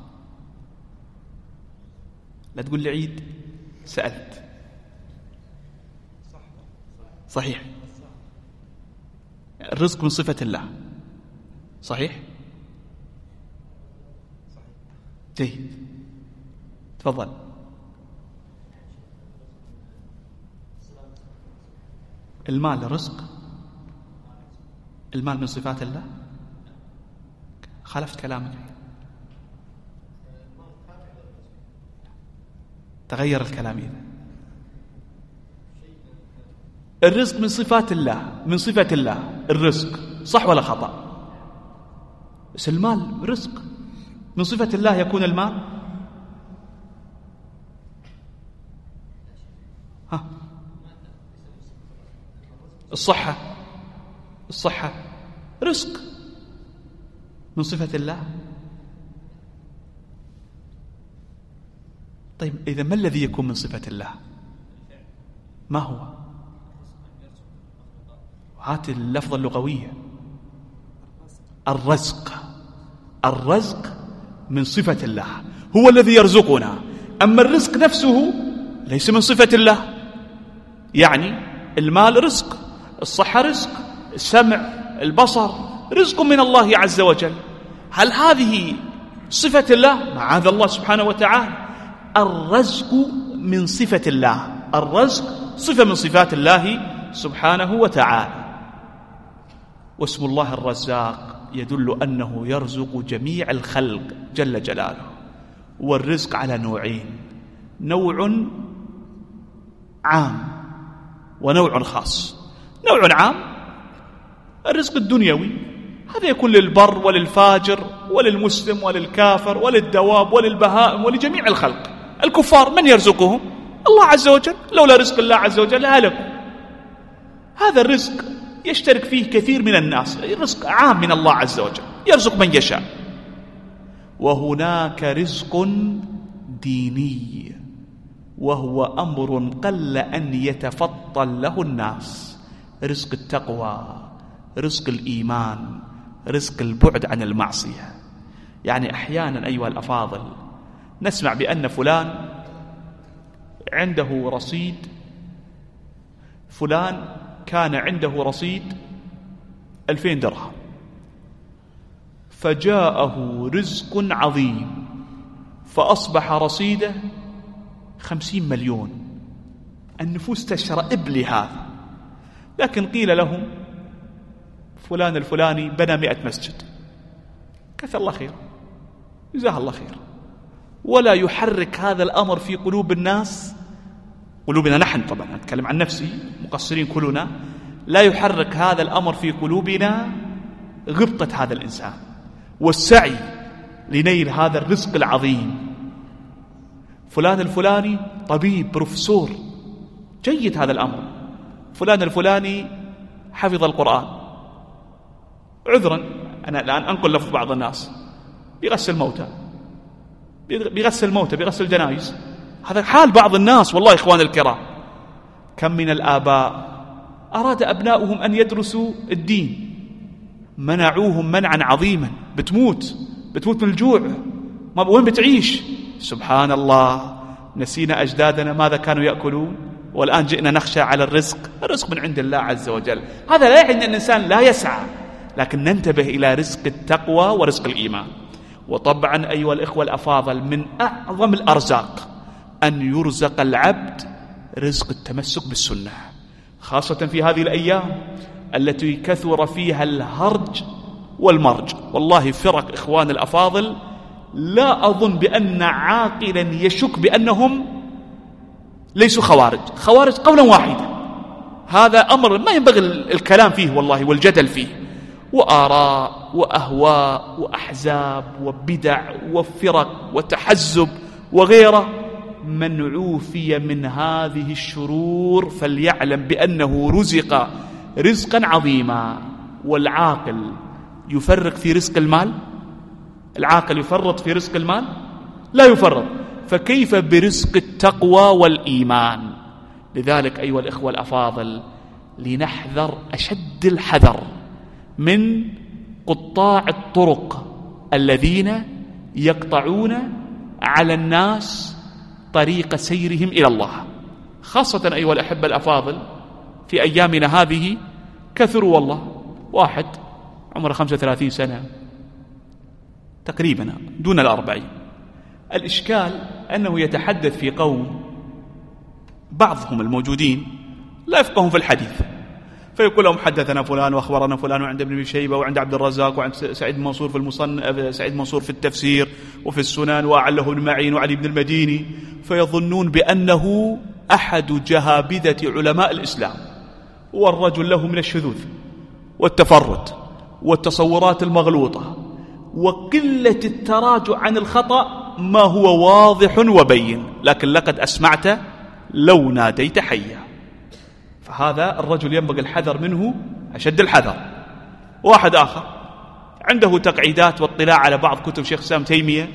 لا تقول لي عيد، سألت. صحيح، الرزق من صفة الله، صحيح؟ جيد، تفضل. المال رزق؟ المال من صفات الله؟ خالفت كلامك، تغير الكلام. إذا الرزق من صفات الله، من صفة الله الرزق، صح ولا خطأ؟ بس المال رزق، من صفة الله يكون المال. ها، الصحة رزق من صفة الله. طيب إذا ما الذي يكون من صفة الله؟ ما هو؟ هات اللفظة اللغوية. الرزق من صفة الله، هو الذي يرزقنا. أما الرزق نفسه ليس من صفة الله. يعني المال رزق، الصحة رزق، السمع، البصر رزق من الله عز وجل. هل هذه صفة الله؟ معاذ الله سبحانه وتعالى. الرزق من صفة الله، الرزق صفة من صفات الله سبحانه وتعالى. واسم الله الرزاق يدل أنه يرزق جميع الخلق جل جلاله. والرزق على نوعين: نوع عام ونوع خاص. نوع عام الرزق الدنيوي، هذا يكون للبر وللفاجر وللمسلم وللكافر وللدواب وللبهائم ولجميع الخلق. الكفار من يرزقهم؟ الله عز وجل، لولا رزق الله عز وجل هلكوا. هذا الرزق يشترك فيه كثير من الناس، رزق عام من الله عز وجل يرزق من يشاء. وهناك رزق ديني، وهو أمر قل أن يتفضل له الناس: رزق التقوى، رزق الإيمان، رزق البعد عن المعصية. يعني أحيانا أيها الأفاضل نسمع بأن فلان عنده رصيد، فلان كان عنده رصيد 2000 درهم، فجاءه رزق عظيم فأصبح رصيده 50 مليون. النفوس تشرئب لهذا. لكن قيل لهم فلان الفلاني بنى 100 مسجد، كثر الله خير، جزاه الله خير، ولا يحرك هذا الأمر في قلوب الناس، قلوبنا نحن طبعا أتكلم عن نفسي، مقصرين كلنا، لا يحرك هذا الأمر في قلوبنا غبطة هذا الإنسان والسعي لنيل هذا الرزق العظيم. فلان الفلاني طبيب بروفيسور، جيد هذا الأمر. فلان الفلاني حفظ القرآن، عذرا أنا الآن أنقل لفظ بعض الناس، بيغسل موتى، بيغسل جنائز. هذا حال بعض الناس والله إخوان الكرام. كم من الآباء أراد أبناؤهم أن يدرسوا الدين، منعوهم منعا عظيما، بتموت من الجوع، وين بتعيش؟ سبحان الله، نسينا أجدادنا ماذا كانوا يأكلون، والآن جئنا نخشى على الرزق من عند الله عز وجل. هذا لا يعني أن الإنسان لا يسعى، لكن ننتبه إلى رزق التقوى ورزق الإيمان. وطبعا أيها الإخوة الأفاضل، من أعظم الأرزاق أن يرزق العبد رزق التمسك بالسنة، خاصة في هذه الأيام التي كثر فيها الهرج والمرج. والله فرق إخوان الأفاضل لا أظن بأن عاقلا يشك بأنهم ليسوا خوارج قولا واحدا. هذا أمر ما ينبغي الكلام فيه والله والجدل فيه، وآراء وأهواء وأحزاب وبدع وفرق وتحزب وغيره. من عوفي من هذه الشرور فليعلم بأنه رزق رزقا عظيما. والعاقل يفرق في رزق المال؟ العاقل يفرط في رزق المال؟ لا يفرط، فكيف برزق التقوى والإيمان؟ لذلك أيها الإخوة الأفاضل، لنحذر أشد الحذر من قطاع الطرق الذين يقطعون على الناس طريق سيرهم إلى الله، خاصة أيها الأحبة الأفاضل في أيامنا هذه كثروا والله. واحد عمره 35 سنة تقريبا دون 40، الإشكال أنه يتحدث في قوم بعضهم الموجودين لا يفقهون في الحديث، فيقول لهم حدثنا فلان وأخبرنا فلان، وعند ابن شيبة وعند عبد الرزاق وعند سعيد منصور في المصنف، سعيد منصور في التفسير وفي السنن، وأعله ابن معين وعلي بن المديني، فيظنون بأنه أحد جهابذة علماء الإسلام، والرجل له من الشذوذ والتفرد والتصورات المغلوطة وقلة التراجع عن الخطأ ما هو واضح وبين، لكن لقد أسمعت لو ناديت حيا. فهذا الرجل ينبغي الحذر منه أشد الحذر. واحد آخر عنده تقعيدات واطلاع على بعض كتب شيخ الإسلام تيمية،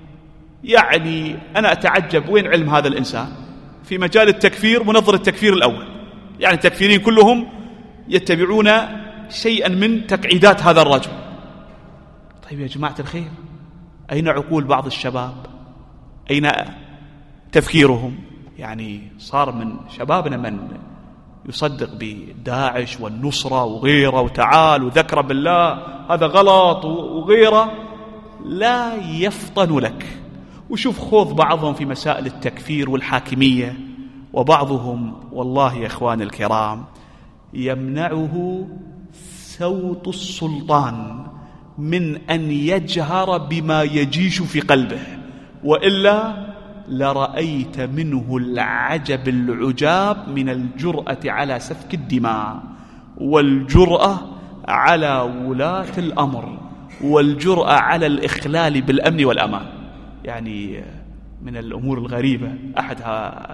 يعني أنا أتعجب وين علم هذا الإنسان في مجال التكفير، منظر التكفير الأول، يعني التكفيرين كلهم يتبعون شيئا من تقعيدات هذا الرجل. طيب يا جماعة الخير، أين عقول بعض الشباب؟ أين تفكيرهم؟ يعني صار من شبابنا من يصدق بداعش والنصرة وغيره، وتعال وذكر بالله هذا غلط وغيره، لا يفطن لك. وشوف خوض بعضهم في مسائل التكفير والحاكمية وبعضهم والله يا إخوان الكرام يمنعه صوت السلطان من أن يجهر بما يجيش في قلبه، وإلا لرأيت منه العجب العجاب من الجرأة على سفك الدماء، والجرأة على ولاة الأمر، والجرأة على الإخلال بالأمن والأمان. يعني من الأمور الغريبة أحدها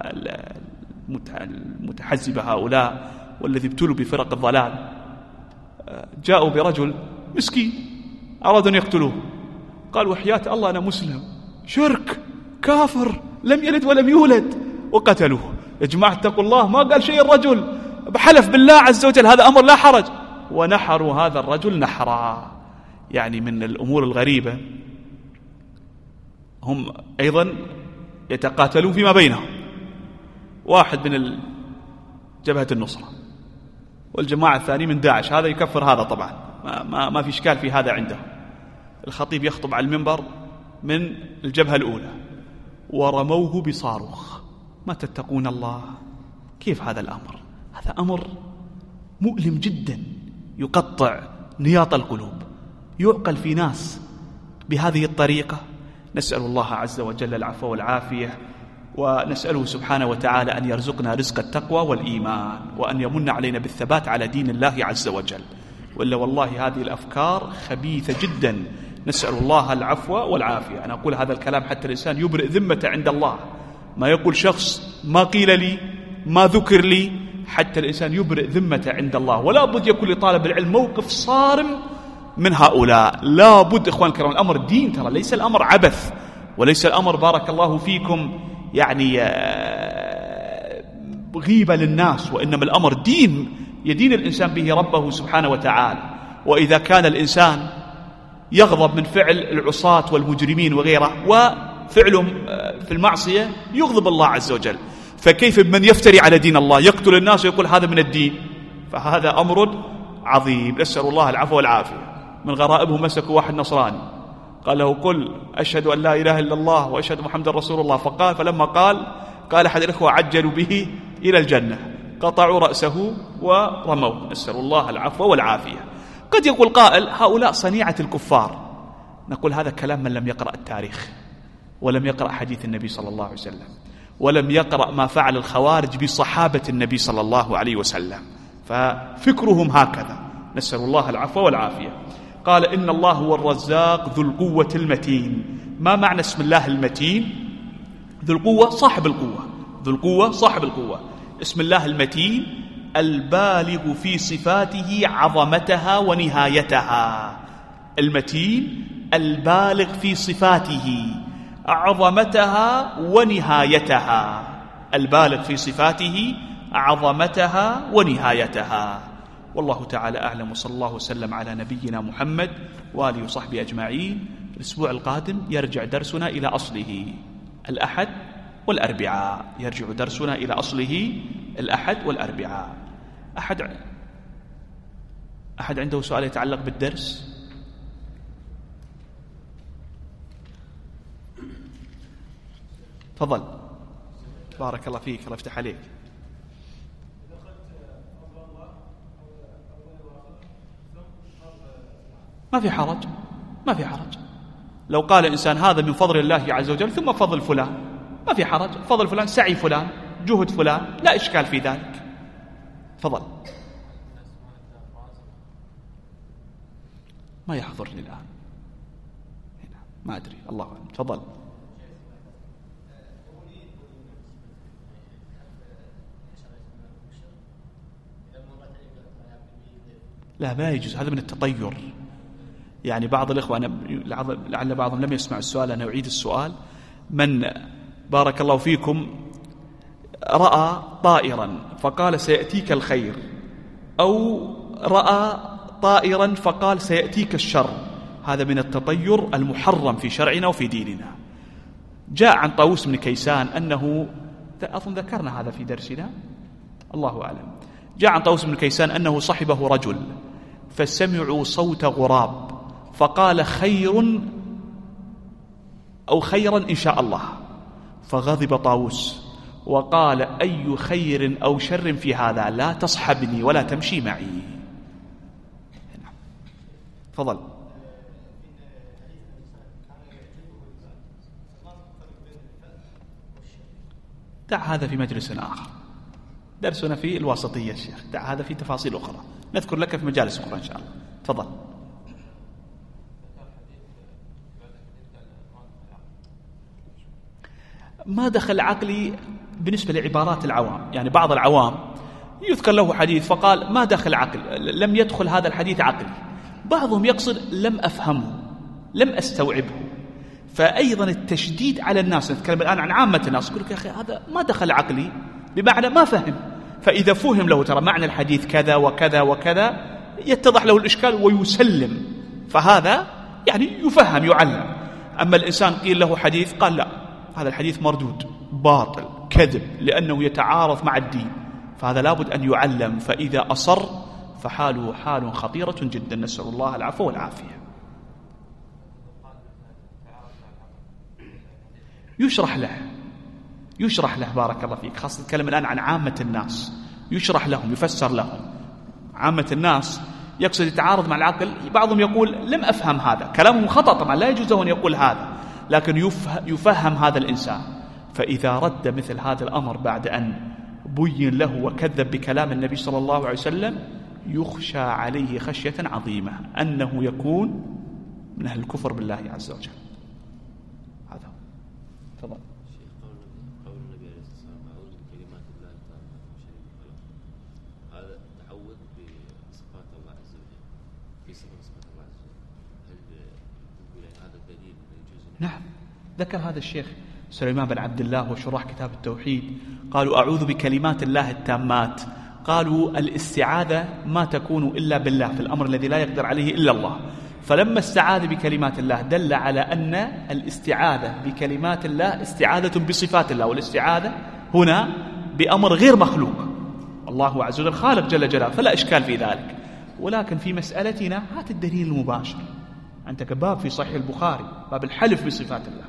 المتحزبة هؤلاء والذي ابتلوا بفرق الضلال جاءوا برجل مسكين أرادوا أن يقتلوه، قال وحياة الله أنا مسلم، شرك كافر لم يلد ولم يولد، وقتلوه. يا جماعة اتقوا الله، ما قال شيء الرجل، بحلف بالله عز وجل هذا أمر لا حرج، ونحروا هذا الرجل نحرا. يعني من الأمور الغريبة هم أيضا يتقاتلون فيما بينهم، واحد من جبهة النصرة والجماعة الثاني من داعش، هذا يكفر هذا طبعا، ما في إشكال في هذا عنده. الخطيب يخطب على المنبر من الجبهة الأولى ورموه بصاروخ. ما تتقون الله؟ كيف هذا الأمر؟ هذا أمر مؤلم جدا يقطع نياط القلوب. يعقل في ناس بهذه الطريقة؟ نسأل الله عز وجل العفو والعافية، ونسأله سبحانه وتعالى أن يرزقنا رزق التقوى والإيمان، وأن يمن علينا بالثبات على دين الله عز وجل. وإلا والله هذه الأفكار خبيثة جدا، نسأل الله العفو والعافية. أنا أقول هذا الكلام حتى الإنسان يبرئ ذمته عند الله، ما يقول شخص ما قيل لي ما ذكر لي، حتى الإنسان يبرئ ذمته عند الله. ولا بد يكون لطالب العلم موقف صارم من هؤلاء، لا بد إخوان الكرام. الأمر دين، ترى ليس الأمر عبث، وليس الأمر بارك الله فيكم يعني غيبة للناس، وإنما الأمر دين يدين الإنسان به ربه سبحانه وتعالى. وإذا كان الإنسان يغضب من فعل العصاة والمجرمين وغيره، وفعلهم في المعصية يغضب الله عز وجل، فكيف بمن يفتري على دين الله يقتل الناس ويقول هذا من الدين؟ فهذا أمر عظيم، نسأل الله العفو والعافية. من غرائبهم مسكوا واحد نصراني قال له قل أشهد أن لا إله إلا الله وأشهد محمد رسول الله، فلما قال أحد الإخوة عجلوا به إلى الجنة، قطعوا رأسه ورموه، نسأل الله العفو والعافية. قد يقول قائل هؤلاء صنيعة الكفار، نقول هذا كلام من لم يقرأ التاريخ، ولم يقرأ حديث النبي صلى الله عليه وسلم، ولم يقرأ ما فعل الخوارج بصحابة النبي صلى الله عليه وسلم، ففكرهم هكذا، نسأل الله العفو والعافية. قال إن الله هو الرزاق ذو القوة المتين. ما معنى اسم الله المتين؟ ذو القوة صاحب القوة، ذو القوة صاحب القوة. اسم الله المتين البالغ في صفاته عظمتها ونهايتها. المتين البالغ في صفاته عظمتها ونهايتها، البالغ في صفاته عظمتها ونهايتها. والله تعالى أعلم، وصلى الله وسلم على نبينا محمد وآله وصحبه أجمعين. الأسبوع القادم يرجع درسنا إلى أصله الأحد والأربعاء، يرجع درسنا إلى أصله الأحد والأربعاء. أحد عنده سؤال يتعلق بالدرس؟ تفضل. بارك الله فيك، الله يفتح عليك. ما في حرج، ما في حرج. لو قال إنسان هذا من فضل الله عز وجل ثم فضل فلان، ما في حرج، فضل فلان سعي فلان جهد فلان، لا إشكال في ذلك. تفضل. ما يحضرني الآن، ما أدري، الله أعلم. تفضل. لا، ما يجوز، هذا من التطير. يعني بعض الإخوة، لعل بعضهم لم يسمع السؤال، أنا أعيد السؤال. من بارك الله فيكم رأى طائرا فقال سيأتيك الخير، أو رأى طائرا فقال سيأتيك الشر، هذا من التطير المحرم في شرعنا وفي ديننا. جاء عن طاووس بن كيسان أنه، أظن ذكرنا هذا في درسنا، الله أعلم، جاء عن طاووس بن كيسان أنه صحبه رجل فسمعوا صوت غراب فقال خير أو خيرا إن شاء الله، فغضب طاووس وقال أي خير أو شر في هذا؟ لا تصحبني ولا تمشي معي. تفضل. دع هذا في مجلس آخر، درسنا في الواسطية الشيخ، دع هذا في تفاصيل أخرى نذكر لك في مجالس أخرى إن شاء الله. تفضل. ما دخل عقلي بالنسبة لعبارات العوام، يعني بعض العوام يذكر له حديث فقال ما دخل عقل، لم يدخل هذا الحديث عقلي. بعضهم يقصد لم أفهمه، لم أستوعبه. فأيضا التشديد على الناس، نتكلم الآن عن عامة الناس، يقول لك يا أخي هذا ما دخل عقلي، بمعنى ما فهم. فإذا فهم له ترى معنى الحديث كذا وكذا وكذا يتضح له الإشكال ويسلم، فهذا يعني يفهم يعلم. أما الإنسان قيل له حديث قال لا هذا الحديث مردود باطل كذب لأنه يتعارض مع الدين، فهذا لابد أن يعلم. فإذا أصر فحاله حال خطيرة جدا، نسأل الله العفو والعافية. يشرح له بارك الله فيك، خاصة نتكلم الآن عن عامة الناس، يشرح لهم يفسر لهم. عامة الناس يقصد يتعارض مع العقل، بعضهم يقول لم أفهم هذا، كلامهم خطأ طبعا لا يجوز أن يقول هذا، لكن يفهم هذا الإنسان. فإذا رد مثل هذا الأمر بعد أن بين له وكذب بكلام النبي صلى الله عليه وسلم يخشى عليه خشية عظيمة أنه يكون من أهل الكفر بالله عز وجل. هذا تفضل. قول النبي عليه الصلاة والسلام أعوذ بكلمات الله التامات من شر ما خلق، هذا تعوذ بصفات الله عز وجل، في صفات الله عز وجل، هل تقول هذا دليل يجوز؟ نعم، ذكر هذا الشيخ سليمان بن عبد الله وشراح كتاب التوحيد، قالوا أعوذ بكلمات الله التامات. قالوا الاستعاذة ما تكون إلا بالله في الأمر الذي لا يقدر عليه إلا الله، فلما استعاذ بكلمات الله دل على أن الاستعاذة بكلمات الله استعاذة بصفات الله، والاستعاذة هنا بأمر غير مخلوق، الله عز وجل خالق جل جلاله، فلا إشكال في ذلك. ولكن في مسألتنا هات الدليل المباشر، عندك باب في صحيح البخاري باب الحلف بصفات الله،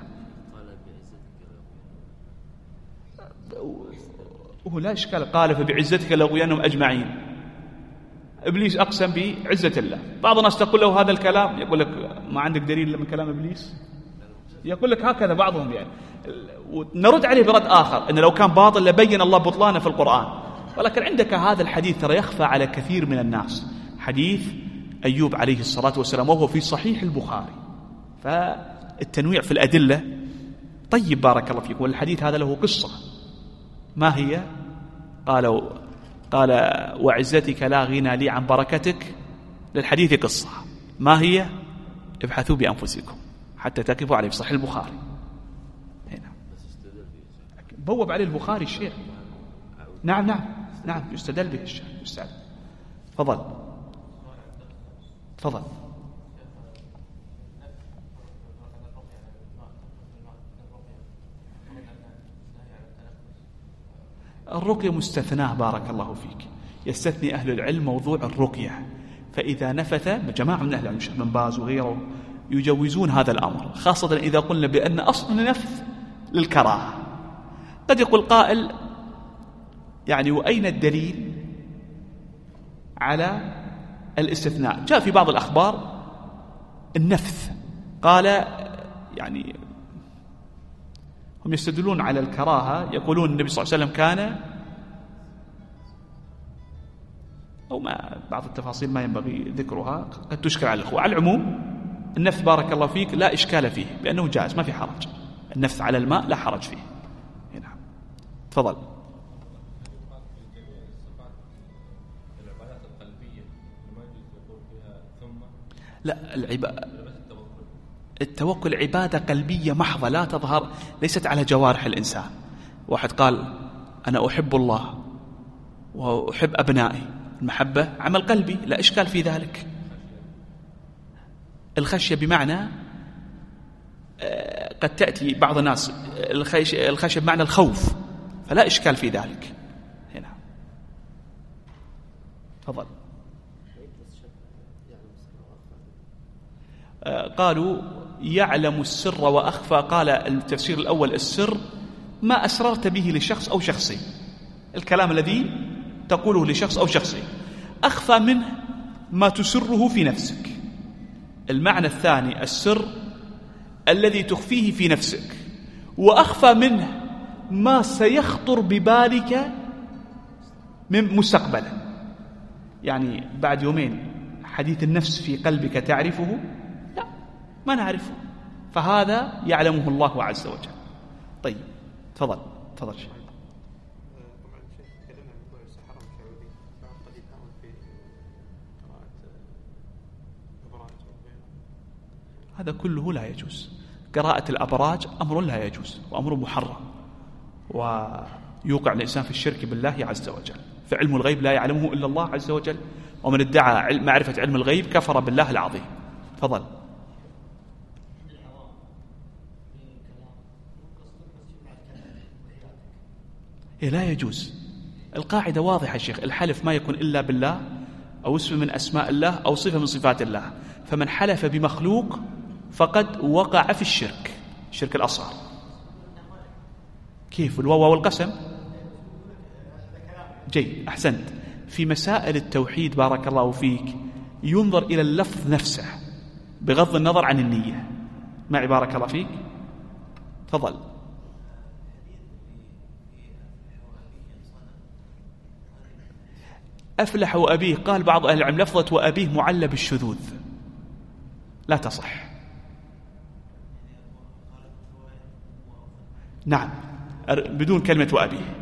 ولا إشكال. قال فبعزتك لأغوينهم أجمعين، إبليس أقسم بعزة الله. بعض الناس تقول له هذا الكلام، يقول لك ما عندك دليل من كلام إبليس، يقول لك هكذا بعضهم يعني. ونرد عليه برد آخر، أن لو كان باطل لبين الله بطلانه في القرآن. ولكن عندك هذا الحديث ترى يخفى على كثير من الناس، حديث أيوب عليه الصلاة والسلام، وهو في صحيح البخاري. فالتنويع في الأدلة طيب بارك الله فيك. والحديث هذا له قصة، ما هي؟ قال وعزتك لا غنى لي عن بركتك، للحديث قصة، ما هي؟ ابحثوا بأنفسكم حتى تقفوا عليه في صحيح البخاري. هنا بوب عليه البخاري الشيخ. نعم يستدل به الشيخ، يستدل. تفضل. الرقية مستثناه بارك الله فيك، يستثني أهل العلم موضوع الرقية، فإذا نفث جماعة من أهل العلم الشيخ بن باز وغيره يجوزون هذا الأمر، خاصة إذا قلنا بأن أصل النفث للكراهة. قد يقول قائل يعني وأين الدليل على الاستثناء؟ جاء في بعض الأخبار النفث، قال يعني هم يستدلون على الكراهة، يقولون النبي صلى الله عليه وسلم كان، أو ما بعض التفاصيل ما ينبغي ذكرها قد تشكل على الأخوة. على العموم النفث بارك الله فيك لا إشكال فيه، لأنه جائز ما في حرج، النفث على الماء لا حرج فيه. نعم تفضل. لا، التوكل عبادة قلبية محضة لا تظهر، ليست على جوارح الإنسان. واحد قال أنا أحب الله وأحب أبنائي، المحبة عمل قلبي لا إشكال في ذلك. الخشية بمعنى قد تأتي بعض الناس الخشية بمعنى الخوف، فلا إشكال في ذلك. هنا تفضل. قالوا يعلم السر وأخفى. قال التفسير الأول السر ما أسررت به لشخص أو شخصين، الكلام الذي تقوله لشخص أو شخصين. أخفى منه ما تسره في نفسك. المعنى الثاني السر الذي تخفيه في نفسك، وأخفى منه ما سيخطر ببالك من مستقبلا. يعني بعد يومين حديث النفس في قلبك تعرفه؟ لا، ما نعرفه، فهذا يعلمه الله عز وجل. طيب تفضل شيخ. طبعا شيخ تكلمنا عن موضوع السحرة والشعوذة، بعض قد يتهاون في قراءة الأبراج. هذا كله لا يجوز. قراءة الأبراج أمر لا يجوز وأمر محرم، ويوقع الإنسان في الشرك بالله عز وجل. فعلم الغيب لا يعلمه إلا الله عز وجل، ومن ادعى معرفة علم الغيب كفر بالله العظيم. تفضل. لا يجوز. القاعدة واضحة شيخ، الحلف ما يكون إلا بالله أو اسم من أسماء الله أو صفة من صفات الله، فمن حلف بمخلوق فقد وقع في الشرك، الشرك الأصغر. كيف؟ الواو والقسم. جيد، أحسنت. في مسائل التوحيد بارك الله فيك ينظر إلى اللفظ نفسه بغض النظر عن النية. معي بارك الله فيك؟ تفضل. أفلح وأبيه، قال بعض أهل العلم لفظة وأبيه معلة بالشذوذ، لا تصح. نعم، بدون كلمة وأبيه.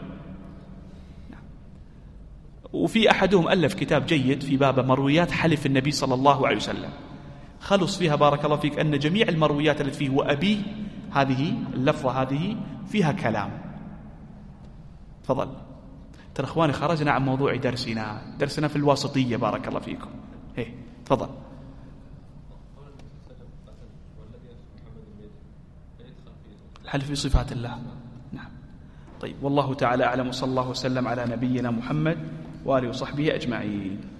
وفي أحدهم ألف كتاب جيد في باب مرويات حلف النبي صلى الله عليه وسلم، خلص فيها بارك الله فيك أن جميع المرويات التي فيه وأبيه، هذه اللفظة هذه فيها كلام. تفضل. ترى إخواني خرجنا عن موضوع درسنا في الواسطية بارك الله فيكم. تفضل. الحلف في صفات الله. نعم. طيب، والله تعالى أعلم، وصلى الله وسلم على نبينا محمد وآله وصحبه أجمعين.